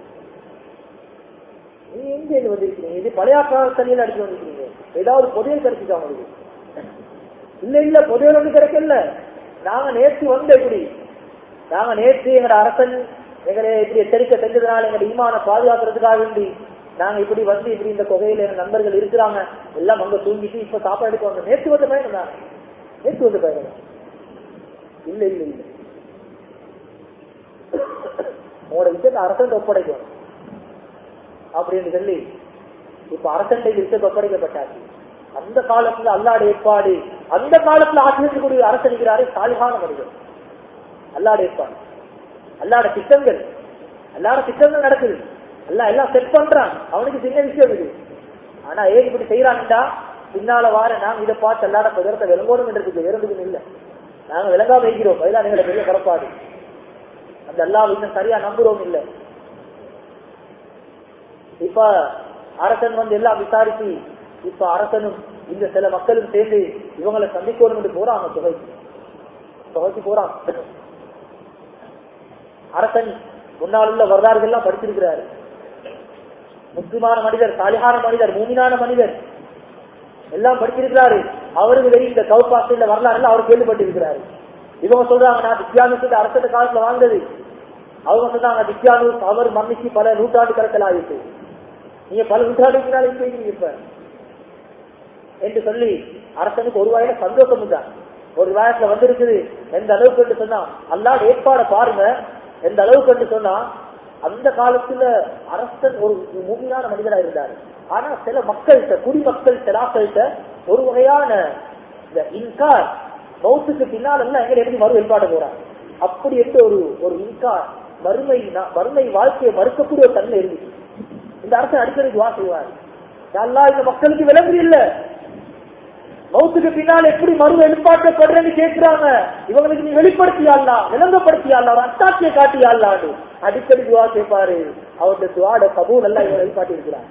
நீ எங்க இருந்து வந்திருக்கீங்க? இது பழைய கால தள்ளியில அடிச்சு வந்திருக்கீங்க, ஏதாவது புதையல் கிடைச்சிட்டா உங்களுக்கு? இல்ல இல்ல புதையல் வந்து கிடைக்கல, நாங்க நேற்று வந்த இப்படி நாங்க நேற்று எங்களோட அரசன் எங்களை இப்படி எச்சரிக்கை செஞ்சதுனால எங்க ஈமான பாதுகாக்கிறதுக்காக வேண்டி நாங்க இப்படி வந்து இப்படி இந்த தொகையில எங்க நண்பர்கள் இருக்கிறாங்க, எல்லாம் அங்க தூங்கிட்டு இப்ப சாப்பாடு எடுக்க வந்தோம். நேற்று வந்த பயணம் தான், நேற்று வந்த பயணம் இல்ல இல்ல இல்ல உங்களோட விஷயத்தை அரசன் ஒப்படைக்கும் அப்படின்னு சொல்லி இப்ப அரசன் விஷயத்தை ஒப்படைக்கப்பட்டாச்சு. அந்த காலத்துல அல்லாட ஏற்பாடு, அந்த காலத்துல ஆட்சியக்கூடிய அரசன் இருக்கிறாரு சாலிகான மனிதன். அல்லாட ஏற்பாடு, அல்லாட திட்டங்கள், அல்லாட திட்டங்கள் நடக்குது, அல்லா எல்லாம் செட் பண்றான். அவனுக்கு சின்ன விஷயம் இது. ஆனா ஏன் இப்படி செய்யறான்டா பின்னால வார நாங்க இதை பார்த்து அல்லாட பதரத்தை விளங்கணும் என்றதுக்கு வேறதுக்கும் இல்லை, நாங்க விளங்காம வைக்கிறோம். அதுதான் எங்களை பெரிய கரப்பாடு. அந்த அல்லாஹ் இன்னும் சரியா நம்புறோம் இல்லை. இப்ப அரசன் வந்து எல்லாம் விசாரிச்சு இப்ப அரசனும் இந்த சில மக்களும் சேர்ந்து இவங்களை சந்திக்கணும் என்று போறாங்க. தொகைக்கு தொகைக்கு போறாங்க. அரசன் முன்னால் உள்ள வரலாறுகள் எல்லாம் படிச்சிருக்கிறாரு. முஸ்லிமான மனிதர், சாலிஹான மனிதர், மூமினான மனிதர் எல்லாம் படிச்சிருக்கிறாரு. அவருக்கு வெறும் இந்த கவுபாசில வரலாறு எல்லாம் அவர் கேள்விப்பட்டிருக்கிறாரு. இவங்க சொல்றாங்க நான் வித்தியாசத்துல அரசு காலத்துல வாழ்ந்தது, அவங்க சொன்னாங்க தித்யானு அவர் மன்னிச்சு பல நூற்றாண்டு கணக்கில் ஆயிட்டு, நீங்க பல நூற்றாண்டுக்கு நாளைக்கு செய்கிறீங்க இப்ப என்று சொல்லி அரசனுக்கு ஒரு வகையில சந்தோஷம் தான். ஒரு வயசுல வந்திருக்குது. எந்த அளவுக்கு என்று சொன்னா அல்லாஹ் ஏற்பாட பாருங்க, எந்த அளவுக்கு என்று சொன்னா அந்த காலத்துல அரசன் ஒரு மூமியான மனிதரா இருந்தாரு. ஆனா சில மக்கள்கிட்ட, குடிமக்கள் சிலாக்கள்கிட்ட ஒரு வகையான இந்த இன்கார், மௌத்துக்கு பின்னால் எல்லாம் எங்க எப்படி மறு வெளிப்பாடு போறாங்க அப்படி என்று ஒரு ஒரு இன்கார், வறுமை வறுமை வாழ்க்கையை மறுக்கக்கூடிய ஒரு தன்மை இருந்துச்சு. இந்த அரசன் அடிக்கடி துவா செய்வார், அல்லாஹ் இந்த மக்களுக்கு விளங்கு இல்ல, மௌத்துக்கு பின்னால் எப்படி மறு வெளிப்பாட்டப்படுறேன்னு கேட்கிறாங்க, இவங்களுக்கு நீ வெளிப்படுத்தியாள்லா, விளங்கப்படுத்தியாள்லா, ஒரு அத்தாட்சியை காட்டியாள்லான்னு அடிக்கடி துவா கேட்பாரு. அவருடைய துவாட கபூல் எல்லாம் இவங்க வெளிப்பாட்டி இருக்கிறார்.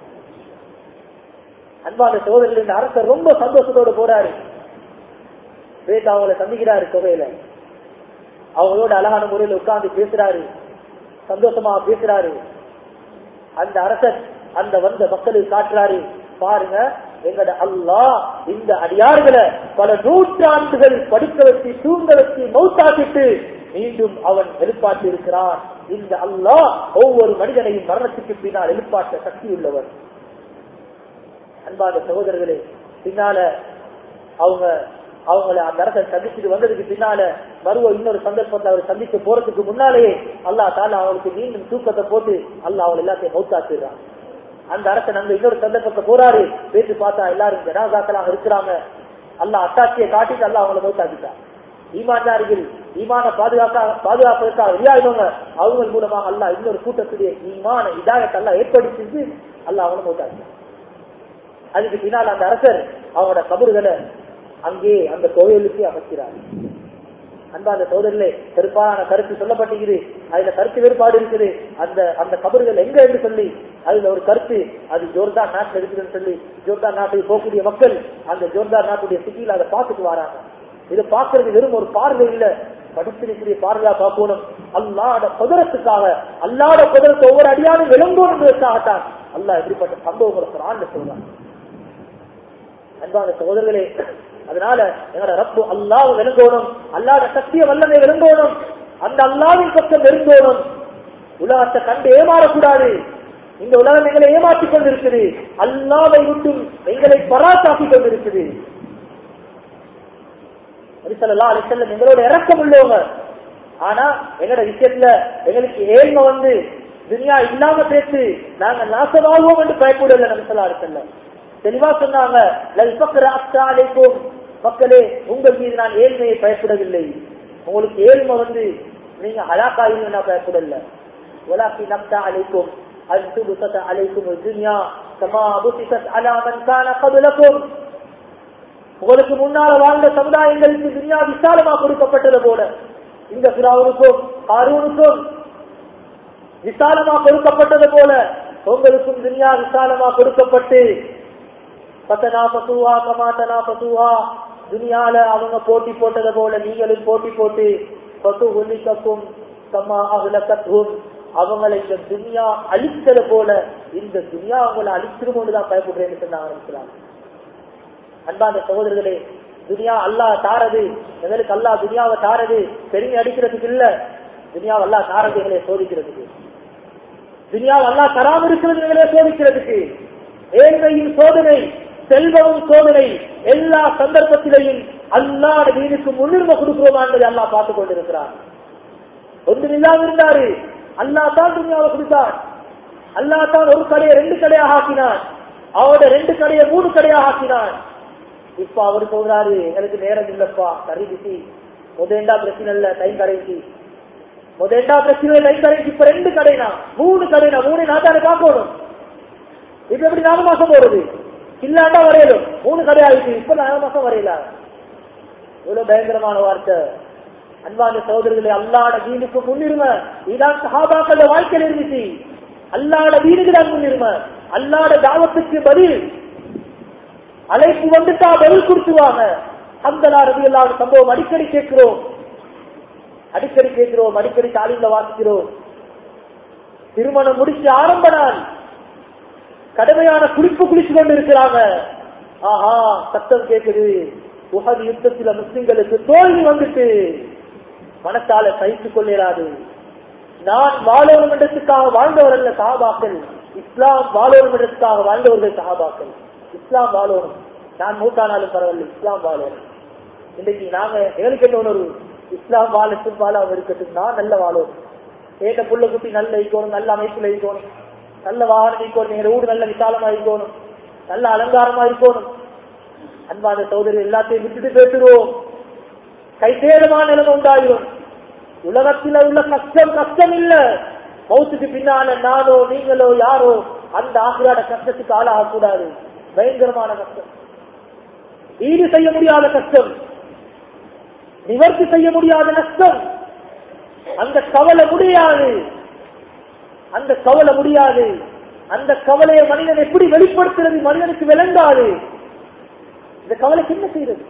அன்பான சோதரில் இந்த அரசர் ரொம்ப சந்தோஷத்தோடு போறாரு. பேச அவங்களை சந்திக்கிறாரு தொகையில, அவங்களோட அழகான முறையில் உட்கார்ந்து பேசுறாரு, சந்தோஷமா பேசுறாரு. அந்த அரசர் அந்த வந்த மக்களுக்கு காட்டுறாரு, பாருங்க எங்கட அல்லாஹ் இந்த அடியார்களை பல நூற்றாண்டுகள் படுக்க வச்சு தூங்க வச்சு மௌத்தாக்கிட்டு மீண்டும் அவன் எழுப்பாட்டி இருக்கிறான். இந்த அல்லாஹ் ஒவ்வொரு மனிதனையும் மரணத்துக்கு பின்னால் எழுப்பாட்ட சக்தி உள்ளவர். அன்பான சகோதரர்களே, பின்னால அவங்க அவங்களை அந்த அரசன் சந்திச்சுட்டு வந்ததுக்கு பின்னால மறுவ இன்னொரு சந்தர்ப்பத்தை அவர் சந்திக்க போறதுக்கு முன்னாலேயே அல்லாஹ் தாலா அவளுக்கு மீண்டும் தூக்கத்தை போட்டு அல்லாஹ் அவள் எல்லாத்தையும் மௌத்தாக்கிடுறான். அந்த அரசன் அங்க இன்னொரு சந்தர்ப்பத்தை போறாரு, பேசி பார்த்தா எல்லாரும் ஜனாசாக்களாக இருக்கிறாங்க. அல்லாஹ் அத்தாட்சியை காட்டிட்டு அல்லாஹ் அவங்களை மௌத்தாக்கிட்டான். ஈமான்தாரிகள் ஈமான பாதுகாக்க பாதுகாப்பதற்காக வெளியாடுவாங்க, அவங்க மூலமாக அல்லாஹ் இன்னொரு கூட்டத்துடைய ஈமான இதாயத்தை அல்லாஹ் ஏற்படுத்தி அல்லாஹ் அவங்களை மௌத்தாக்கிட்டான். அதுக்கு பின்னால் அந்த அரசர் அவங்களோட கபறுகளை அங்கே அந்த கோவிலுக்கு அமைக்கிறார். அன்பான சோதரிலே பெரும்பாலான கருத்து சொல்லப்பட்டிருக்குது, அதுல கருத்து வேறுபாடு இருக்குது. அந்த அந்த கபறுகள் எங்க என்று சொல்லி அதுல ஒரு கருத்து, அது ஜோர்தான் நாட்டில் இருக்குதுன்னு சொல்லி ஜோர்தான் நாட்டுக்கு போகக்கூடிய மக்கள் அந்த ஜோர்தான் நாட்டுடைய சிட்டியில் அதை பார்த்துட்டு வராங்க. இதை பார்க்கறது வெறும் ஒரு பார்வை இல்ல, படுத்திருக்கிற பார்வையா பார்க்கணும். அல்லாட குதிரத்துக்காக, அல்லாட குதிரத்தை ஒவ்வொரு அடியாரும் விளங்கணும் என்பதற்காகத்தான் அல்லாஹ் எப்படிப்பட்ட சம்பவங்களை குர்ஆன்ல சொல்றாங்க. அன்பான சகோதரர்களே, அதனால எங்களோட ரப்பு அல்லாஹ் விளங்கணும், அல்லாஹ்வுடைய சத்திய வல்லமை விளங்கணும், அந்த அல்லாஹ்வின் பக்கம் நெருங்கணும். உலகத்தை கண்டு ஏமாறக்கூடாது. இந்த உலகம் எங்களை ஏமாற்றிக் கொண்டிருக்குது, அல்லாஹ்வை விட்டும் எங்களை பராத்தாக்கிக் கொண்டிருக்குது. ஸல்லல்லாஹு அலைஹி வஸல்லம் எங்களோட இரக்கம் உள்ளவங்க, ஆனா எங்களோட விஷயத்துல எங்களுக்கு ஏழ்மை வந்து துனியா இல்லாம பேசி நாங்க நாசமாகுவோம் என்று பயப்படல. நபி ஸல்லல்லாஹு அலைஹி வஸல்லம் தெளிவா சொன்னாங்க, மக்களே உங்கள் மீது நான் ஏழ்மையை பயப்படவில்லை, உங்களுக்கு ஏழ்மை வந்து நீங்க ஹலாக்காயின்னு நான் பயப்படல. வலாக்கி நப்தா அலைக்கும் அன் துபஸத அலைக்கும் துன்யா கமா புஸிஸத் அலா மன் கான கப்லக்கும். உங்களுக்கு முன்னால வாழ்ந்த சமுதாயங்களுக்கு துன்யா விசாலமா கொடுக்கப்பட்டது போல இந்த ஃபிரௌனுக்கும் காரூனுக்கும் விசாலமா கொடுக்கப்பட்டது போல உங்களுக்கும் துன்யா விசாலமா கொடுக்கப்பட்டு பத்தனாபசுவா கமாத்தனாபசுவா துனியால அவங்க போட்டி போட்டது போல நீங்களும் போட்டி போட்டு பத்து ஒலிக்கும் கமா அகலக்கும் அவங்களை இந்த துனியா அழித்தது போல இந்த துனியா அவங்களை அழிச்சிருமோன்னு தான் பயப்படுறேன்னு சொன்னாங்க. அன்பான சகோதரர்களே, துனியா அல்லாஹ் தாரது, எங்களுக்கு அல்லாஹ் துனியாவை தாரது பெருமை அடிக்கிறதுக்கு இல்ல, துனியாவை அல்லாஹ் தாரது எங்களை சோதிக்கிறதுக்கு, துனியாவை அல்லாஹ் தராம இருக்கிறது எங்களை சோதிக்கிறதுக்கு. ஏழ்மையின் சோதனை, செல்வமும் சோதனை, எல்லா சந்தர்ப்பத்திலையும் அல்லாஹ் தீனுக்கு முன்னுரிமை கொடுக்கிறோமா என்பதை அல்லாஹ் பார்த்துக் கொண்டிருக்கிறார். ஒன்றும் இல்லாம இருந்தாரு, அல்லாஹ் தான் துனியாவை கொடுத்தார். அல்லாஹ் தான் ஒரு கடையை ரெண்டு கடையாக ஆக்கினார், அவரோட ரெண்டு கடையை மூணு கடையாக ஆக்கினார். இப்ப அவரு சொல்றாரு, எங்களுக்கு நேரம் இல்லப்பா, கறி பிசி முதேண்டா பிரச்சனை இல்ல, டைம் கடைசி முதேண்டா பிரச்சனை டைம் கடைசி, இப்ப ரெண்டு கடைனா மூணு கடைனா மூணு நாட்டாரு பார்க்கணும். இப்ப எப்படி நாலு மாசம் போறது, இல்லாண்டா வரையலும் மூணு கடை ஆயிடுச்சு, இப்ப நாலு மாசம் வரையல. இவ்வளவு பயங்கரமான வார்த்தை. அன்பான சகோதரர்களே, அல்லாஹ்வுடைய தீனுக்கு முன்னுரிமை இதான் சஹாபாக்களோட வாழ்க்கையில் இருந்துச்சு. அல்லாஹ்வுடைய தீனுக்கு தான் முன்னுரிமை, அல்லாஹ்வுடைய தாவத்துக்கு பதில் அழைப்பு வந்துட்டா பதில் கொடுத்துவாங்க. ஹம்தலா ரலியல்லாஹு அன்ஹு சம்பவம் அடிக்கடி கேட்கிறோம், அடிக்கடி கேட்கிறோம், அடிக்கடி தாலீம்ல வாசிக்கிறோம். திருமணம் முடிச்சு ஆரம்ப நாள் கடுமையான குளிப்பு குளிச்சு கொண்டு இருக்கிறாங்க. ஆஹா சத்தம் கேட்குது, உஹது யுத்தத்தில் முஸ்லிம்களுக்கு தோல்வி வந்துட்டு மனத்தால சகித்துக் கொள்ளாது. நான் வாழணும் என்றதுக்காக வாழ்ந்தவர் அல்ல சஹாபாக்கள். இஸ்லாம் வாழணும் என்றதுக்காக வாழ்ந்தவர்கள் சஹாபாக்கள். இஸ்லாம் வாழணும், நான் மூத்தானாலும் பரவாயில்ல, இஸ்லாம் வாழணும். இன்னைக்கு நாங்க எங்களுக்கு என்ன உணர்வு, இஸ்லாம் வாழட்டும் வாழாம இருக்கட்டும், நான் நல்ல வாழணும், ஏட்ட புள்ள குட்டி நல்ல இருக்கணும், நல்ல அமைப்புல இருக்கணும், நல்ல வாகனம் இருக்கணும், எங்க ஊடு நல்ல விசாலமா இருக்கணும், நல்ல அலங்காரமா இருக்கணும். அன்பான சகோதரி, எல்லாத்தையும் விட்டுட்டு பேசுவோம், கைசேதமான நிலைமை உண்டாயிரும். உலகத்தில் உள்ள கஷ்டம் கஷ்டம் இல்ல, மௌத்துக்கு பின்னால நானோ நீங்களோ யாரோ அந்த ஆசிராட கஷ்டத்துக்கு ஆளாக கூடாது. பயங்கரமான கஷ்டம், ஈடு செய்ய முடியாத கஷ்டம், நிவர்த்தி செய்ய முடியாத நஷ்டம். அந்த கவலை முடியாது, அந்த கவலை முடியாது. அந்த கவலையை மனிதன் எப்படி வெளிப்படுத்துறது மனிதனுக்கு விளங்காது. இந்த கவலைக்கு என்ன செய்யறது?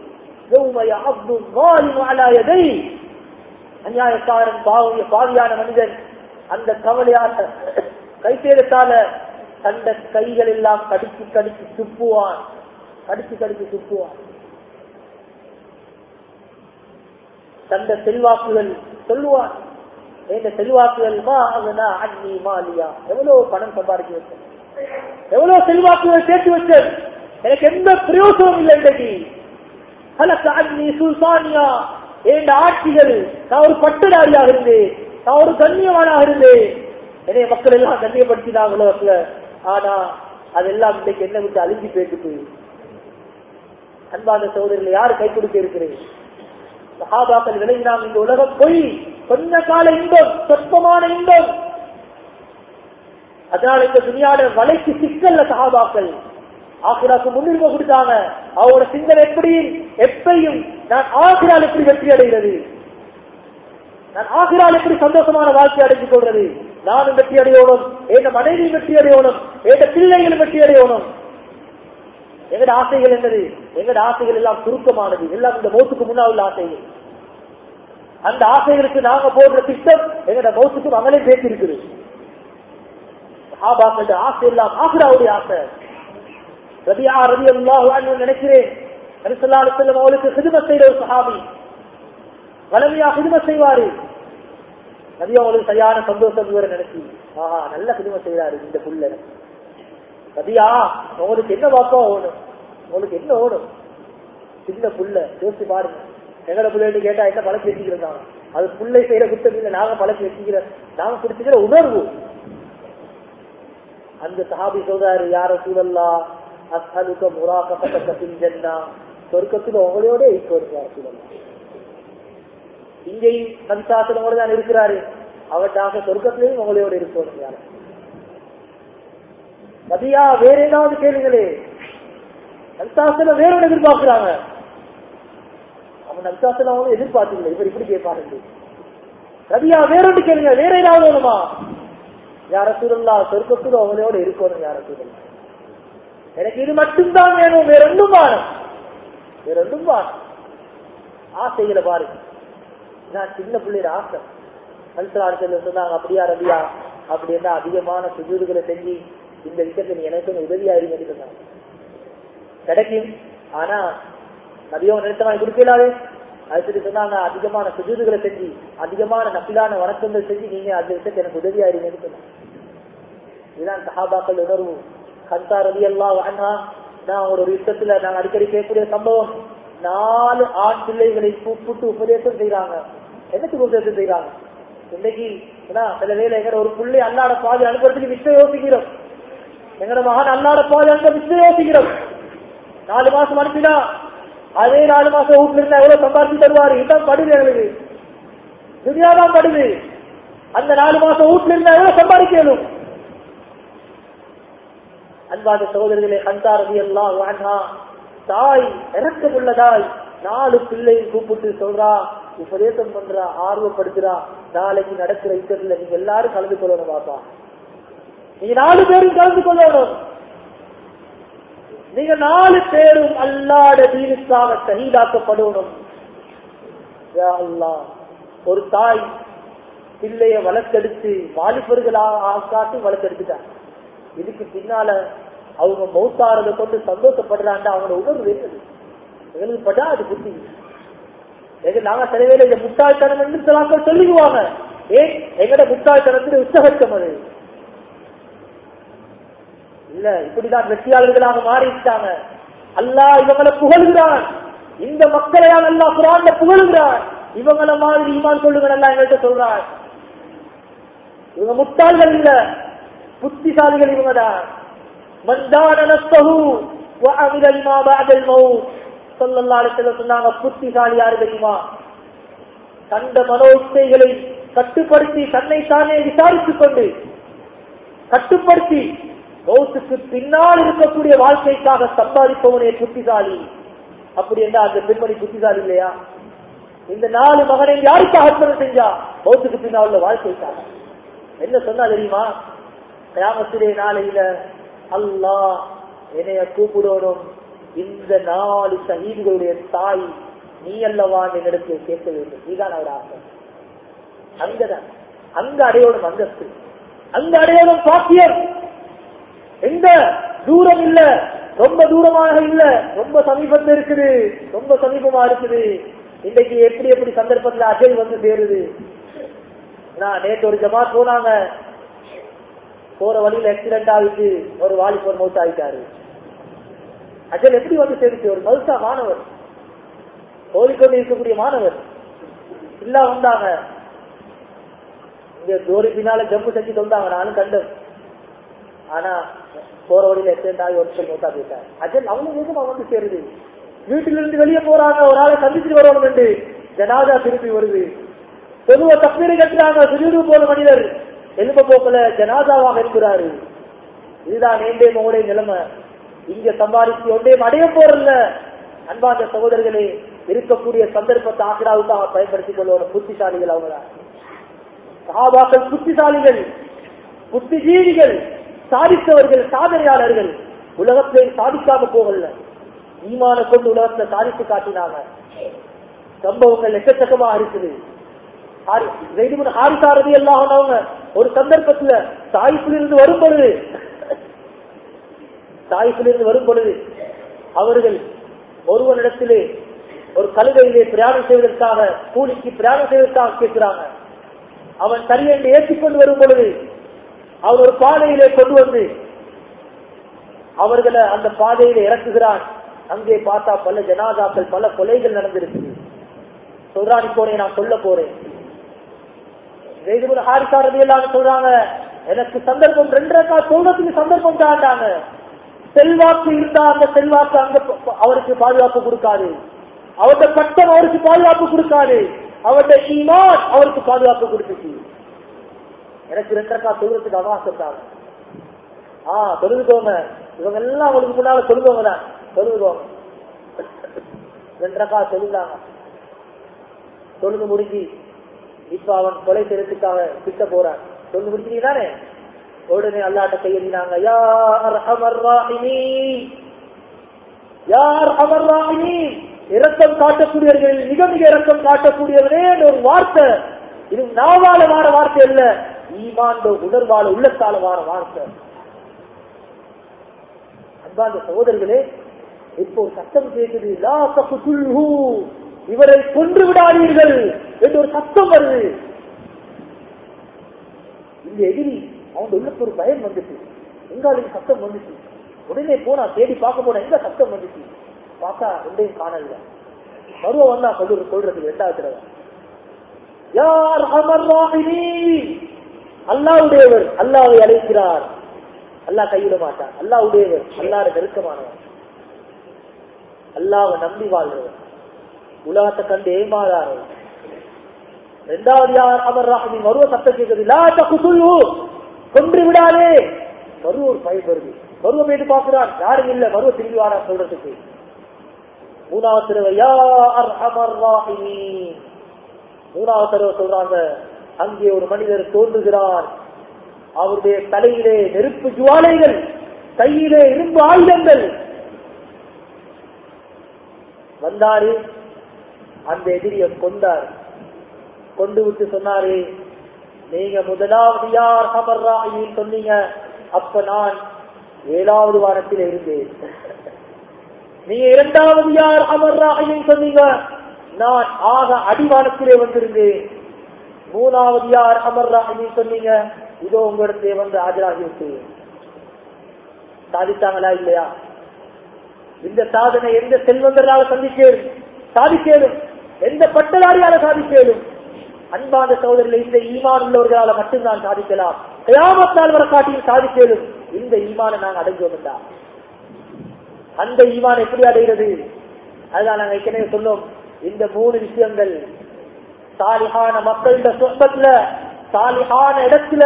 அநியாயக்காரன் பாவிய பாவியான மனிதன் அந்த கவலையால கைசேதத்தால தந்த கைகள் எல்லாம் கடிச்சு கடிச்சு துப்புவான், கடிச்சு கடிச்சு துப்புவான். தந்த செல்வாக்குகள் சொல்லுவான், இந்த செல்வாக்குகள் அண்ணி மாலியா, எவ்வளவு பணம் சம்பாதிக்க வச்சேன், எவ்வளவு செல்வாக்குகள் சேர்த்து வச்சேன், எனக்கு எந்த பிரயோசனம் இல்லை. இன்றைக்கு அண்ணி சுல்தானியா, என் ஆட்சிகள், நான் ஒரு பட்டதாரியாக இருந்தேன், நான் ஒரு கண்ணியமானாக இருந்தேன், என்னைய மக்கள் எல்லாம் கண்ணியப்படுத்தினாங்க உலகத்துல. ஆனா அதெல்லாம் இன்றைக்கு என்ன விட்டு அழிஞ்சு போயிட்டு. அன்பான சகோதரர்கள், யாரு கை கொடுக்க இருக்கிறேன்? சஹாபாக்கள் விளங்கினாங்க, இந்த உலகம் பொய், கொஞ்ச கால இன்பம், சொற்பமான இன்பம். அதனால இந்த துணியாட வலைக்கு சிக்கல்ல சஹாபாக்கள் ஆசிராக்கு முன்னுரிமை கொடுத்தாங்க. அவரோட சிந்தனை எப்படி எப்பையும் நான் ஆசிரால் எப்படி வெற்றி அடைகிறது, நான் ஆசிரால் எப்படி சந்தோஷமான வாழ்க்கை அடைஞ்சு கொள்றது, நானும் வெற்றி அடையணும், எங்க மனைவியும் வெற்றி அடையணும், எங்க பிள்ளைகளும் வெற்றி அடையணும். எங்கட ஆசைகள் என்னது? எங்கட ஆசைகள் எல்லாம் சுருக்கமானது, எல்லாம் இந்த மௌத்துக்கு முன்னால் உள்ள ஆசைகள். அந்த ஆசைகளுக்கு நாங்க போடுற திட்டம் எங்கட மௌத்துக்கு அவங்களே பேசி இருக்குது. சஹாபாக்களோட ஆசை எல்லாம் ஆசிராவுடைய ஆசை. ரபியா ரலியல்லாஹு அன்ஹு நினைக்கிறேன், நபி ஸல்லல்லாஹு அலைஹி வஸல்லம் அவங்களுக்கு ஹிதமத் செய்த ஒரு சஹாபி, வலமியா ஹிதமத் செய்வாரு. நபி அவங்களுக்கு சரியான சந்தோஷம் இவரை நினைச்சு, ஆஹா நல்ல ஹிதமத் செய்யறாரு இந்த புள்ள. ரபியா உங்களுக்கு என்ன வாப்பா ஓடும், உங்களுக்கு என்ன ஓடும், சின்ன புள்ள யோசிச்சு பாருங்க. எங்கட பிள்ளைன்னு கேட்டா என்ன பழக்கி வச்சுக்கிறோம், அது பிள்ளை செய்யற குற்றம் இல்லை, நாங்க பழக்கி வச்சுக்கிற, நாங்க பிடிச்சுக்கிற உணர்வு. அந்த சஹாபி சொல்றாரு, யார சூழல்லா அஸ்அலுக முராகபதக ஃபில் ஜன்னah, சொர்க்கத்துல உங்களோட இருக்கணும் யார சூழல்லா. இங்கேயும் நபிசாசனோட தான் இருக்கிறாரு, அவட்டாக சொர்க்கத்திலையும் உங்களோட இருக்கணும் யார. நபியா வேற ஏதாவது கேளுங்களே, நபிசாசனம் வேற ஒன்று எதிர்பார்க்கிறாங்க. அவன் நபிசாசனம் அவங்க எதிர்பார்க்கல, இவர் இப்படி கேட்பாரு. நபியா வேற ஒன்று கேளுங்க, வேற ஏதாவது வேணுமா? யார சூழல்லா சொர்க்கத்துல அவங்களோட இருக்கணும் யார சூழல்லா, எனக்கு இது மட்டும்தான் வேணும், வேற ஒன்றும் வாணும், வேற ஒன்றும் வாணும். ஆசைகளை பாருங்க, நான் சின்ன பிள்ளைய ஆசை. அல்சலாடுல சொன்னாங்க, அப்படியா ரபியா அப்படி என்ன அதிகமான சுஜூதுகளை செஞ்சு இந்த விஷயத்தை நீ எனக்கு உதவியா இருங்கன்னு சொன்னாங்க. கிடைக்கும், ஆனா நபியும் நிறுத்தமாக கொடுக்கலாது. அதுக்கு சொன்னாங்க, அதிகமான சுஜூதுகளை செஞ்சு அதிகமான நப்பிலான வணக்கங்கள் செஞ்சு நீங்க அந்த விஷயத்தை எனக்கு உதவியா இருங்கன்னு சொன்னாங்க. இதுதான் சஹாபாக்கள் உணர்வு. கந்தா ரலியல்லாஹு அன்ஹா, நான் ஒரு யுத்தத்துல நாங்க அடிக்கடி கேட்கக்கூடிய சம்பவம், நாலு ஆண் பிள்ளைகளை கூப்பிட்டு உபதேசம் செய்யறாங்க. என்னத்துக்கு உபதேசம் செய்யறாங்க? இன்னைக்கு சில வேலை எங்க ஒரு பிள்ளை அல்லாட பாதி அனுப்புறதுக்கு மிச்சம் யோசிக்கிறோம், எங்கட மகன் அல்லாட பாதி அனுப்ப மிச்சம் யோசிக்கிறோம். நாலு மாசம் அனுப்பினா அதே நாலு மாசம் வீட்டுல இருந்தா எவ்வளவு சம்பாதிச்சு தருவாரு, இதுதான் படுது, எங்களுக்கு துனியாதான் படுது. அந்த நாலு மாசம் வீட்டுல இருந்தா எவ்வளவு சம்பாதிக்கணும். அன்பாத சகோதரர்களே, கந்தா ரலியல்லாஹு அன்ஹா தாய் இறக்கமுள்ளதாய் நாலு பிள்ளையை கூப்பிட்டு சொல்றா, உபதேசம் பண்றா, ஆர்வப்படுத்துறா, நாளைக்கு நடக்கிற யுத்தத்துல நீங்க எல்லாரும் கலந்து கொள்ளணும் பாப்பா, நீங்க நாலு பேரும் கலந்து கொள்ளணும், நீங்க நாலு பேரும் அல்லாஹ்வுடைய தீனுக்காக ஷஹீதாக்கப்படணும். யா அல்லாஹ், ஒரு தாய் பிள்ளைய வளர்த்தெடுத்து வாலிபர்களாக ஆக்காட்டி வளர்த்தெடுத்துட்டாங்க. இதுக்கு பின்னால அவங்க மௌத்தாரதை கொண்டு சந்தோஷப்படுறாங்க. அவங்களோட உணர்வு என்னது? எங்களுக்கு படாது புத்தி. நாங்க சில வேலை இந்த முட்டாள்தனம் என்று சொல்லிக்குவாங்க, ஏன் எங்கட முட்டாள்தனத்தில் உச்சகட்டம் அது இல்ல. இப்படிதான் வெற்றியாளர்களாக மாறிட்டாங்க. அல்லாஹ் இவங்களை புகழ்கிறான். இந்த மக்களையால் அல்லாஹ் குர்ஆன்ல புகழ்கிறான். இவங்களை மாதிரி ஈமான் கொள்ளுங்க அல்லாஹ் எங்கள்கிட்ட சொல்றான். இவங்க முட்டாள்கள் இல்ல, புத்திசாலிகள் இவங்க தான். மன்தான நஃப்ஸஹு வஅமில லிமா பஅதல் மௌத் ஸல்லல்லாஹு அலைஹி வஸல்லம் சொன்னாங்க. புத்திசாலி யாரு தெரியுமா? தந்த மனோ இச்சைகளை கட்டுப்படுத்தி தன்னை தானே விசாரித்துக் கொண்டு கட்டுப்படுத்தி மௌத்துக்கு பின்னால் இருக்கக்கூடிய வாழ்க்கைக்காக சம்பாதிப்பவனே புத்திசாலி. அப்படி என்றால் அந்த பெண்மணி புத்திசாலி இல்லையா? இந்த நாலு மகனை யாருக்காக அர்ப்பணம் செஞ்சா? மௌத்துக்கு பின்னால் உள்ள வாழ்க்கைக்காக. என்ன சொன்னா தெரியுமா? கியாமத்திலே நாளையில அல்லாஹ் என்னைய கூப்பிடணும், இந்த நாலு ஷஹீதுகளுடைய தாய் நீ அல்லவா என்னிடத்தை கேட்க வேண்டும். நீதான் அவர் ஆசை. அங்கதான் அங்க அடையோடும் அந்தஸ்து, அங்க அடையோடும் பாக்கியம். எந்த தூரம் இல்ல, ரொம்ப தூரமாக இல்ல, ரொம்ப சமீபத்தில் இருக்குது, ரொம்ப சமீபமா இருக்குது. இன்னைக்கு எப்படி எப்படி சந்தர்ப்பத்தில் அஜல் வந்து சேருது. நான் நேற்று ஒரு ஜமாத் போனாங்க, போற வழியில் ஆக்சிடென்ட் ஆகிட்டு ஒரு வாலிபர் மௌத் ஆகிட்டாரு. அஜல் எப்படி வந்து சேருச்சு? ஒரு மல்சா மாணவர், ஓடிக்கொண்டு இருக்கக்கூடிய மாணவர் இல்ல வந்தாங்க. இங்க ஜோரி பின்னால ஜம்பு செஞ்சு தொந்தாங்க, நானும் கண்டேன். ஆனா போற வழியில ஆக்சிடென்ட் ஆகி ஒருத்தர் மௌத்தா போயிட்டார். அஜல் அவ்வளவு வேகமா வந்து சேருது. வீட்டிலிருந்து வெளியே போறாங்க, ஒரு ஆளை சந்திச்சுட்டு வரணும் என்று ஜனாதா திருப்பி வருது. பொதுவா தப்பீரை கட்டுறாங்க, சுஜூது போன மனிதர் எலும்ப போக்கல ஜனாதாவாக இருக்கிறாரு. இதுதான் நேண்டே மோடைய நிலைமை. இங்க சம்பாதிச்சு ஒன்றே அடைய போறல. அன்பார்ந்த சகோதரர்களே, இருக்கக்கூடிய சந்தர்ப்பத்தை ஆக்கிராவுக்காக பயன்படுத்திக் கொள்வோம். புத்திசாலிகள் அவங்கதான். சஹாபாக்கள் புத்திசாலிகள், புத்திஜீவிகள், சாதித்தவர்கள், சாதனையாளர்கள். உலகத்தை சாதிக்காம போகல, ஈமான கொண்டு உலகத்தை சாதித்து காட்டினாங்க. சம்பவங்கள் எக்கச்சக்கமாக இருக்குது. ஹாரிசாரதி எல்லாம் ஒரு சந்தர்ப்பத்துல தாய்ப்பிலிருந்து வரும் பொழுது தாய்ப்பிலிருந்து வரும் பொழுது அவர்கள் ஒருவனிடத்திலே ஒரு கழுதையிலே பிரயாணம் செய்வதற்காக, கூலிக்கு பிரயாணம் செய்வதற்காக கேட்கிறாங்க. அவன் சரியென்று ஏற்றிக்கொண்டு வரும் பொழுது அவர் ஒரு பாதையிலே கொண்டு வந்து அவர்களை அந்த பாதையிலே இறக்குகிறான். அங்கே பார்த்தா பல ஜனாதாக்கள், பல கொலைகள் நடந்திருக்கு. சொல்றான், இப்போ நான் சொல்ல போறேன். ஹாரிசாரதி எல்லாம் சொல்றாங்க, எனக்கு சந்தர்ப்பம் ரெண்டு ரக்கா சொல்றதுக்கு சந்தர்ப்பம் தாண்டாங்க. செல்வாக்கு இருந்தா அந்த செல்வாக்கு அங்க அவருக்கு பாதுகாப்பு கொடுக்காது, அவருடைய பட்டம் அவருக்கு பாதுகாப்பு கொடுக்காது, அவருடைய ஈமான் அவருக்கு பாதுகாப்பு கொடுத்துச்சு. எனக்கு ரெண்டு ரக்கா சொல்றதுக்கு அவகாசம் தாங்க. ஆஹ் தொழுதுக்கோங்க, இவங்க எல்லாம் அவங்களுக்கு முன்னால சொல்லுவாங்க தான், தொழுதுக்கோங்க. ரெண்டு ரக்கா சொல்லுறாங்க. தொழுது முடிஞ்சு இப்ப அவன் கொலை செய்யறதுக்காக திட்ட போறான். தொழுது முடிக்கிறீங்க தானே? உடனே அல்லாட்ட கையெழுதினாங்க, யார் அர்ஹமர் ராஹிமீன், யார் அர்ஹமர் ராஹிமீன், இரக்கம் காட்டக்கூடியவர்கள் மிக மிக இரக்கம் காட்டக்கூடியவனே ஒரு வார்த்தை. இது நாவால வார வார்த்தை இல்ல, ஈமான் உணர்வால உள்ளத்தால வார வார்த்தை. அன்பார்ந்த சகோதரர்களே, இப்போ ஒரு சத்தம் கேட்குது, லா தக்துல்ஹு, இவரை கொன்று விடாதீர்கள் என்று ஒரு சத்தம் வருது. இந்த எதிரி அவங்க உள்ளுக்கு ஒரு பயம் வந்துச்சு. எங்காலும் சத்தம் வந்துச்சு. உடனே போனா தேடி பார்க்க போன, எங்க சத்தம் வந்துச்சு பார்த்தா ரெண்டையும் காணல. மருவ வந்தா சொல்லு சொல்றதுக்கு ரெண்டாவது தடவை, யார் அமர் ராஹிமீன், அல்லாஹ்வுடையவர் அல்லாஹ்வை அழைக்கிறார். அல்லாஹ் கைவிட மாட்டார். அல்லாஹ்வுடையவர், அல்லாஹ்வுடைய நெருக்கமானவர், அல்லாஹ்வை நம்பி வாழ்றவர், உலகத்தை கண்டு ஏமாறாரு. இரண்டாவது யார் அமர் ராஹிமீன், மருவ சத்தம் கேட்குது, லா தக்துல்ஹு, கொன்று விடாதே. மருவ ஒரு பயம் வருது. மருவ போயிட்டு பார்க்கிறான், யாரும் இல்ல. மருவ திரும்பி வாரா சொல்றதுக்கு. மூணாவது தடவை யா அர்ஹமர் ராஹிமீன், மூணாவது தடவை சொல்றாங்க. அங்கே ஒரு மனிதர் தோன்றுகிறார். அவருடைய தலையிலே நெருப்பு ஜுவாலைகள், கையிலே இரும்பு ஆயுதங்கள். வந்தாரு, அந்த எதிரியை கொண்டார். கொண்டு விட்டு சொன்னாரு, நீங்க முதலாவது யார் அர்ஹமர் ராஹிமீன் சொன்னீங்க, அப்ப நான் ஏழாவது வாரத்தில் இருந்தேன். நீங்க இரண்டாவது யார் அர்ஹமர் ராஹிமீன் சொன்னீங்க, நான் ஆக அடிவானத்திலே வந்திருந்தேன். மூணாவது யார் அமர் ராஹிமின் சொன்னீங்க, இதோ உங்களிடத்தை வந்து ஆஜராகிவிட்டு சாதித்தாங்களா இல்லையா? இந்த சாதனை எந்த செல்வந்தரால சந்திக்கேடும் சாதிக்கேடும், எந்த பட்டதாரியால சாதிக்கேடும்? அன்பான சகோதரர்களை இந்த ஈமான் உள்ளவர்களால மட்டும்தான் சாதிக்கலாம். கியாமத் நாள் வரை காட்டியும் சாதிக்கேடும். இந்த ஈமானை நாங்கள் அடைஞ்சோம் என்றா அந்த ஈமான் எப்படி அடைகிறது? அதுதான் நாங்கள் ஏற்கனவே சொன்னோம். இந்த மூணு விஷயங்கள் சாலிஹான மக்களோட சொற்பத்துல, சாலிஹான இடத்துல,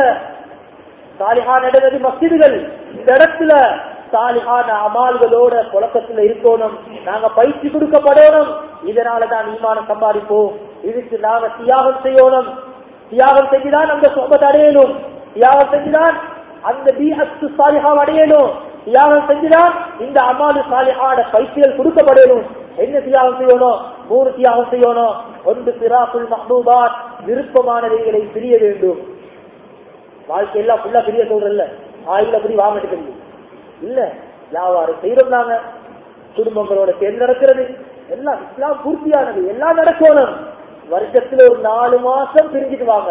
சாலிஹான இடது மஸ்ஜிதுகள், இந்த இடத்துல சாலிஹான அமால்களோட புழக்கத்துல இருக்கணும். நாங்க பயிற்சி கொடுக்கப்படணும். இதனாலதான் ஈமானம் சம்பாதிப்போம். இதுக்கு நாங்க தியாகம் செய்யணும். தியாகம் செஞ்சுதான் அந்த சொற்பத்தை அடையணும். தியாகம் செஞ்சுதான் அந்த பீஹத்து சாலிஹாவை அடையணும். தியாகம் செஞ்சுதான் இந்த அமாலு சாலிஹான பயிற்சிகள் கொடுக்கப்படணும். என்ன தியாகம் செய்யணும்? மூணு தியாகம் செய்யணும். ஒன்று சிராசுல் மஹ்பூபாத், விருப்பமானவைகளை பிரிய வேண்டும். வாழ்க்கையெல்லாம் ஃபுல்லா பிரிய சொல்றல்ல, ஆயில அப்படி வாங்கிட்டு இல்ல, வியாபாரம் செய்யறோம், நாங்க குடும்பங்களோட சேர்ந்து நடக்கிறது எல்லாம் இஸ்லாம் பூர்த்தியானது, எல்லாம் நடக்கணும். வருஷத்துல ஒரு நாலு மாசம் பிரிஞ்சுட்டு வாங்க.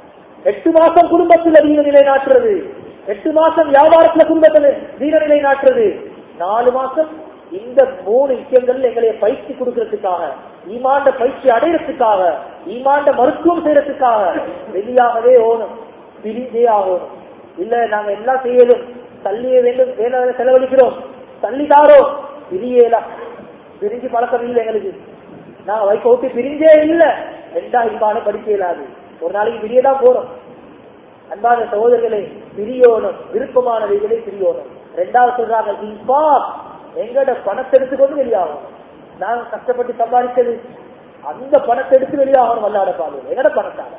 எட்டு மாசம் குடும்பத்துல வீர நிலை நாட்டுறது, எட்டு மாசம் வியாபாரத்துல குடும்பத்துல வீர நிலை நாட்டுறது, நாலு மாசம் இந்த மூணு விஷயங்கள் எங்களை பயிற்சி கொடுக்கறதுக்காக, ஈமாண்ட பயிற்சி அடையறதுக்காக, ஈமாண்ட மருத்துவம் செய்யறதுக்காக வெளியாகவே ஓணும், பிரிஞ்சே ஆகணும். இல்ல நாங்க எல்லாம் செய்யலும், தள்ளிய வேண்டும், வேலை செலவழிக்கிறோம், தள்ளிதாரோம், பிரியலாம். பிரிஞ்சு பழக்கம் இல்லை எங்களுக்கு. நாங்க வைக்க விட்டு பிரிஞ்சே இல்லை. ரெண்டா ஈமான படிக்க இயலாது. ஒரு நாளைக்கு பிரியதான் போறோம். அன்பான சகோதரர்களை, பிரியோனும், விருப்பமானவைகளை பிரியோனும். ரெண்டாவது சொல்றாங்க, இன்பா எங்கட பணத்தை எடுத்துக்கொண்டு வெளியாகும். நாங்க கஷ்டப்பட்டு சம்பாதிச்சது அந்த பணத்தை எடுத்து வெளியாகணும். வல்லாட பாதையில் எங்கட பணத்தால.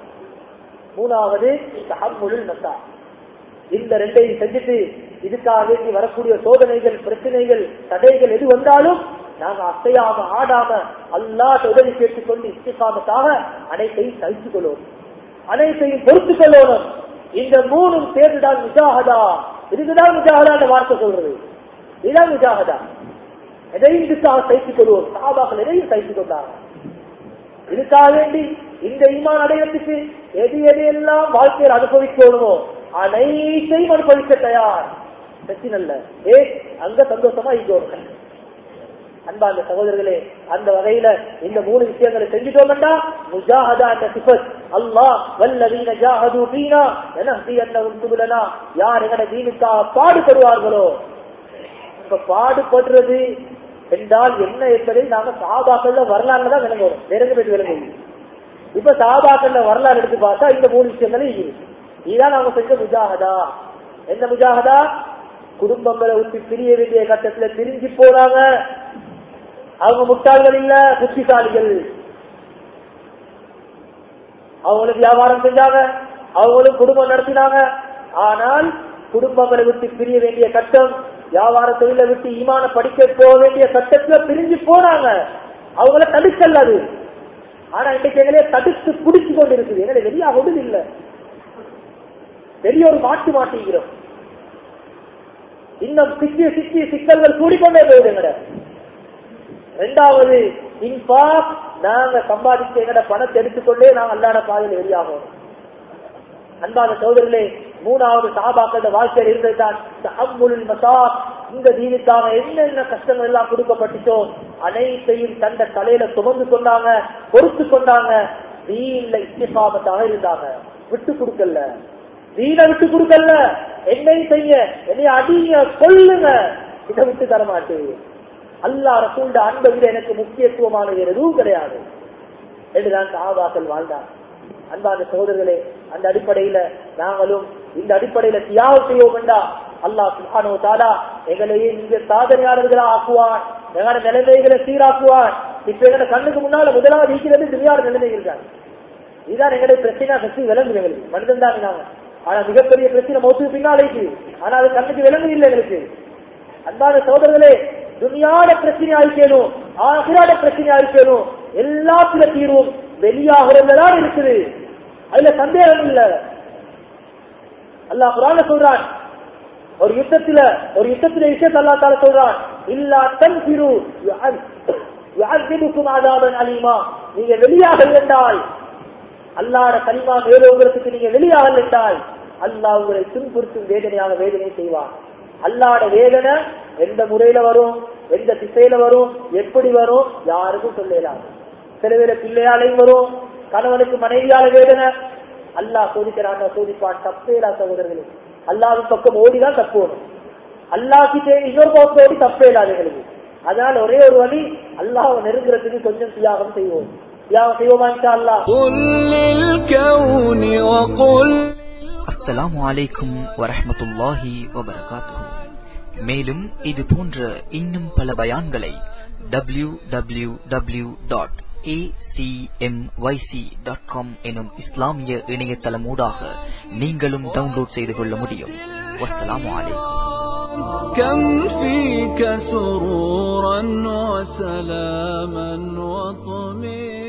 மூணாவது தஹம்முலுல் மஸா. இந்த ரெண்டையும் செஞ்சுட்டு இதுக்காக வேண்டி வரக்கூடிய சோதனைகள், பிரச்சனைகள், தடைகள் எது வந்தாலும் நாங்க அசையாம ஆடாம அல்லாஹ் உதவி கேட்டுக் கொண்டு இஸ்திகாமத்தாக அனைத்தையும் சகித்துக் கொள்ளணும், அனைத்தையும் பொறுத்துக் கொள்ளணும். இந்த மூணும் சேர்ந்துதான் முஜாஹதா. இதுக்குதான் முஜாஹதா என்ற வார்த்தை சொல்றது. இதுதான் முஜாஹதா. எதையும் இதுக்காக சகித்துக் கொள்வோம். சஹாபாக்கள் எதையும் சகித்துக் கொண்டாங்க. இதுக்காக வேண்டி இந்த ஈமான் அடையத்துக்கு எது எதையெல்லாம் வாழ்க்கையில் அனுபவிக்கணுமோ அனைத்தையும் அனுபவிக்க தயார். பிரச்சனை இல்ல, ஏ அங்க சந்தோஷமா இங்க. அன்பார்ந்த சகோதரர்களே, அந்த வகையில இந்த மூணு விஷயங்களை செஞ்சுட்டோம்டா முஜாஹதா என்ற சிஃபத் அல்லாஹ் வல்லதீன ஜாஹது ஃபீனா லனஹ்தியன்னஹும் சுபுலனா, யார் எங்கட தீனுக்காக பாடுபடுவார்களோ. இப்ப பாடுபடுறது என்றால் என்ன என்பதை நாம சஹாபாக்கள்ல வரலாறுல தான் விளங்கணும், வேற எங்க போயிட்டு விளங்க. இப்ப சஹாபாக்கள்ல வரலாறு எடுத்து பார்த்தா இந்த மூணு விஷயங்களே இருக்கு. இதுதான் நாம செஞ்ச முஜாஹதா. என்ன முஜாஹதா? குடும்பங்களை விட்டு பிரிய வேண்டிய கட்டத்துல பிரிஞ்சு போறாங்க. அவங்க முட்டாள்கள் இல்ல, புத்திசாலிகள். அவங்களுக்கு வியாபாரம் செஞ்சாங்க, அவங்களும் குடும்பம் நடத்தினாங்க. ஆனால் குடும்பங்களை விட்டு பிரிய வேண்டிய கட்டம், வியாபார தொழிலை விட்டு ஈமான படிக்க போக வேண்டிய கட்டத்துல பிரிஞ்சு போறாங்க. அவங்கள தடுக்கல அது. ஆனா இன்னைக்கு எங்களே தடுத்து குடிச்சு கொண்டு இருக்குது. எங்களை வெளியாக விடுது இல்ல, பெரிய ஒரு மாட்டு மாட்டிக்கிறோம். இன்னும் சிக்கி சிக்கி சிக்கல்கள் கூடிக்கொண்டே போகுது. எங்கட ரெண்டாவது இன்பா, நாங்க சம்பாதிச்ச எங்கட பணத்தை எடுத்துக்கொண்டே நாங்க அல்லாத பாதையில் வெளியாகும். அன்பான சகோதரர்களே, மூணாவது சஹாபாக்களோட வாழ்க்கையில் இருந்ததுதான் தஹம்முலுல் மஸாப். இந்த தீனுக்காக என்னென்ன கஷ்டங்கள் எல்லாம் கொடுக்கப்பட்டுச்சோ அனைத்தையும் தந்த தலையில சுமந்து கொண்டாங்க, பொறுத்து கொண்டாங்க. தீன்ல இஸ்திகாமத்தாக இருந்தாங்க, விட்டு கொடுக்கல. தீன விட்டு கொடுக்கல. என்னை செய்ய, என்னை அடிங்க, கொல்லுங்க, இதை விட்டு தர மாட்டேன். அல்லாஹ் ரசூலுடைய அன்பை விட எனக்கு முக்கியத்துவமான எதுவும் கிடையாது என்றுதான் சஹாபாக்கள் வாழ்ந்தார். அன்பான சகோதரர்களே, அந்த அடிப்படையில நாங்களும் இந்த அடிப்படையில தியாகம் செய்வோம் என்றா அல்லாஹ் சுப்ஹானஹு வ தஆலா எங்களையே இங்க சாதனையாளர்களா ஆக்குவான், எங்களோட நிலைமைகளை சீராக்குவான். இப்ப எங்களோட கண்ணுக்கு முன்னால முதலாவது இருக்கிறது துனியாவோட நிலைமை இருக்காங்க. இதுதான் எங்களுடைய பிரச்சனை. சக்தி விளங்குது எங்களுக்கு, மனிதன் தான் நாங்க. ஆனா மிகப்பெரிய பிரச்சனை மௌத்துக்கு பின்னாலேக்கு, ஆனா அது கண்ணுக்கு விளங்கு இல்லை எங்களுக்கு. அன்பான சகோதரர்களே, துனியாட பிரச்சனை ஆயிக்கணும், ஆகிராட பிரச்சனை ஆயிக்கணும், எல்லாத்துல தீர்வும் வெளியாகிறதுதான் இருக்குது. அதுல சந்தேகம் இல்ல. அல்லாஹ் குர்ஆன்ல சொல்றான், ஒரு யுத்தத்துல ஒரு யுத்தத்துல விஷயத்தை அல்லாஹ் தஆலா சொல்றான், இல்லா தன்ஃபிரு யுஅذிபுக்கும் அஸாபன் அலீமா. நீங்க வெளியாக இருந்தால் அல்லாஹ்வுடைய கலிமா மேலோங்கிறதுக்கு நீங்க வெளியாகல் என்றால் அல்லாஹ் உங்களை துன்புறுத்தும் வேதனையாக வேதனை செய்வான். அல்லாஹ்வுடைய வேதனை எந்த முறையில வரும், எந்த திசையில வரும், எப்படி வரும் யாருக்கும் சொல்லலாம். சில வேளை பிள்ளையாலையும் வரும், கணவனுக்கு மனைவியால வேதனை. அல்லாஹ் சோதிக்கிறாங்க, சோதிப்பான். தப்பேலா சகோதரர்களே, அல்லாஹ்வின் பக்கம் ஓடிதான் தப்போணும். அல்லாஹ் கிட்டே இன்னொரு பக்கம் ஓடி தப்பேலாதுகளுக்கு. அதனால ஒரே ஒரு வழி, அல்லாஹ்வை நெருங்குறதுக்கு கொஞ்சம் தியாகம் செய்வோம். தியாகம் செய்வோமா இன்ஷா அல்லாஹ். அஸ்ஸலாமு அலைக்கும் வரஹ்மத்துல்லாஹி வபரகாத்துஹு. மேலும் இது போன்ற இன்னும் பல பயான்களை W W W dot A C M Y C dot com எனும் இஸ்லாமிய இணையதளமூடாக நீங்களும் டவுன்லோட் செய்து கொள்ள முடியும். வஸ்ஸலாமு அலைக்கும். كم فيك سرورا وسلاما وطمئنا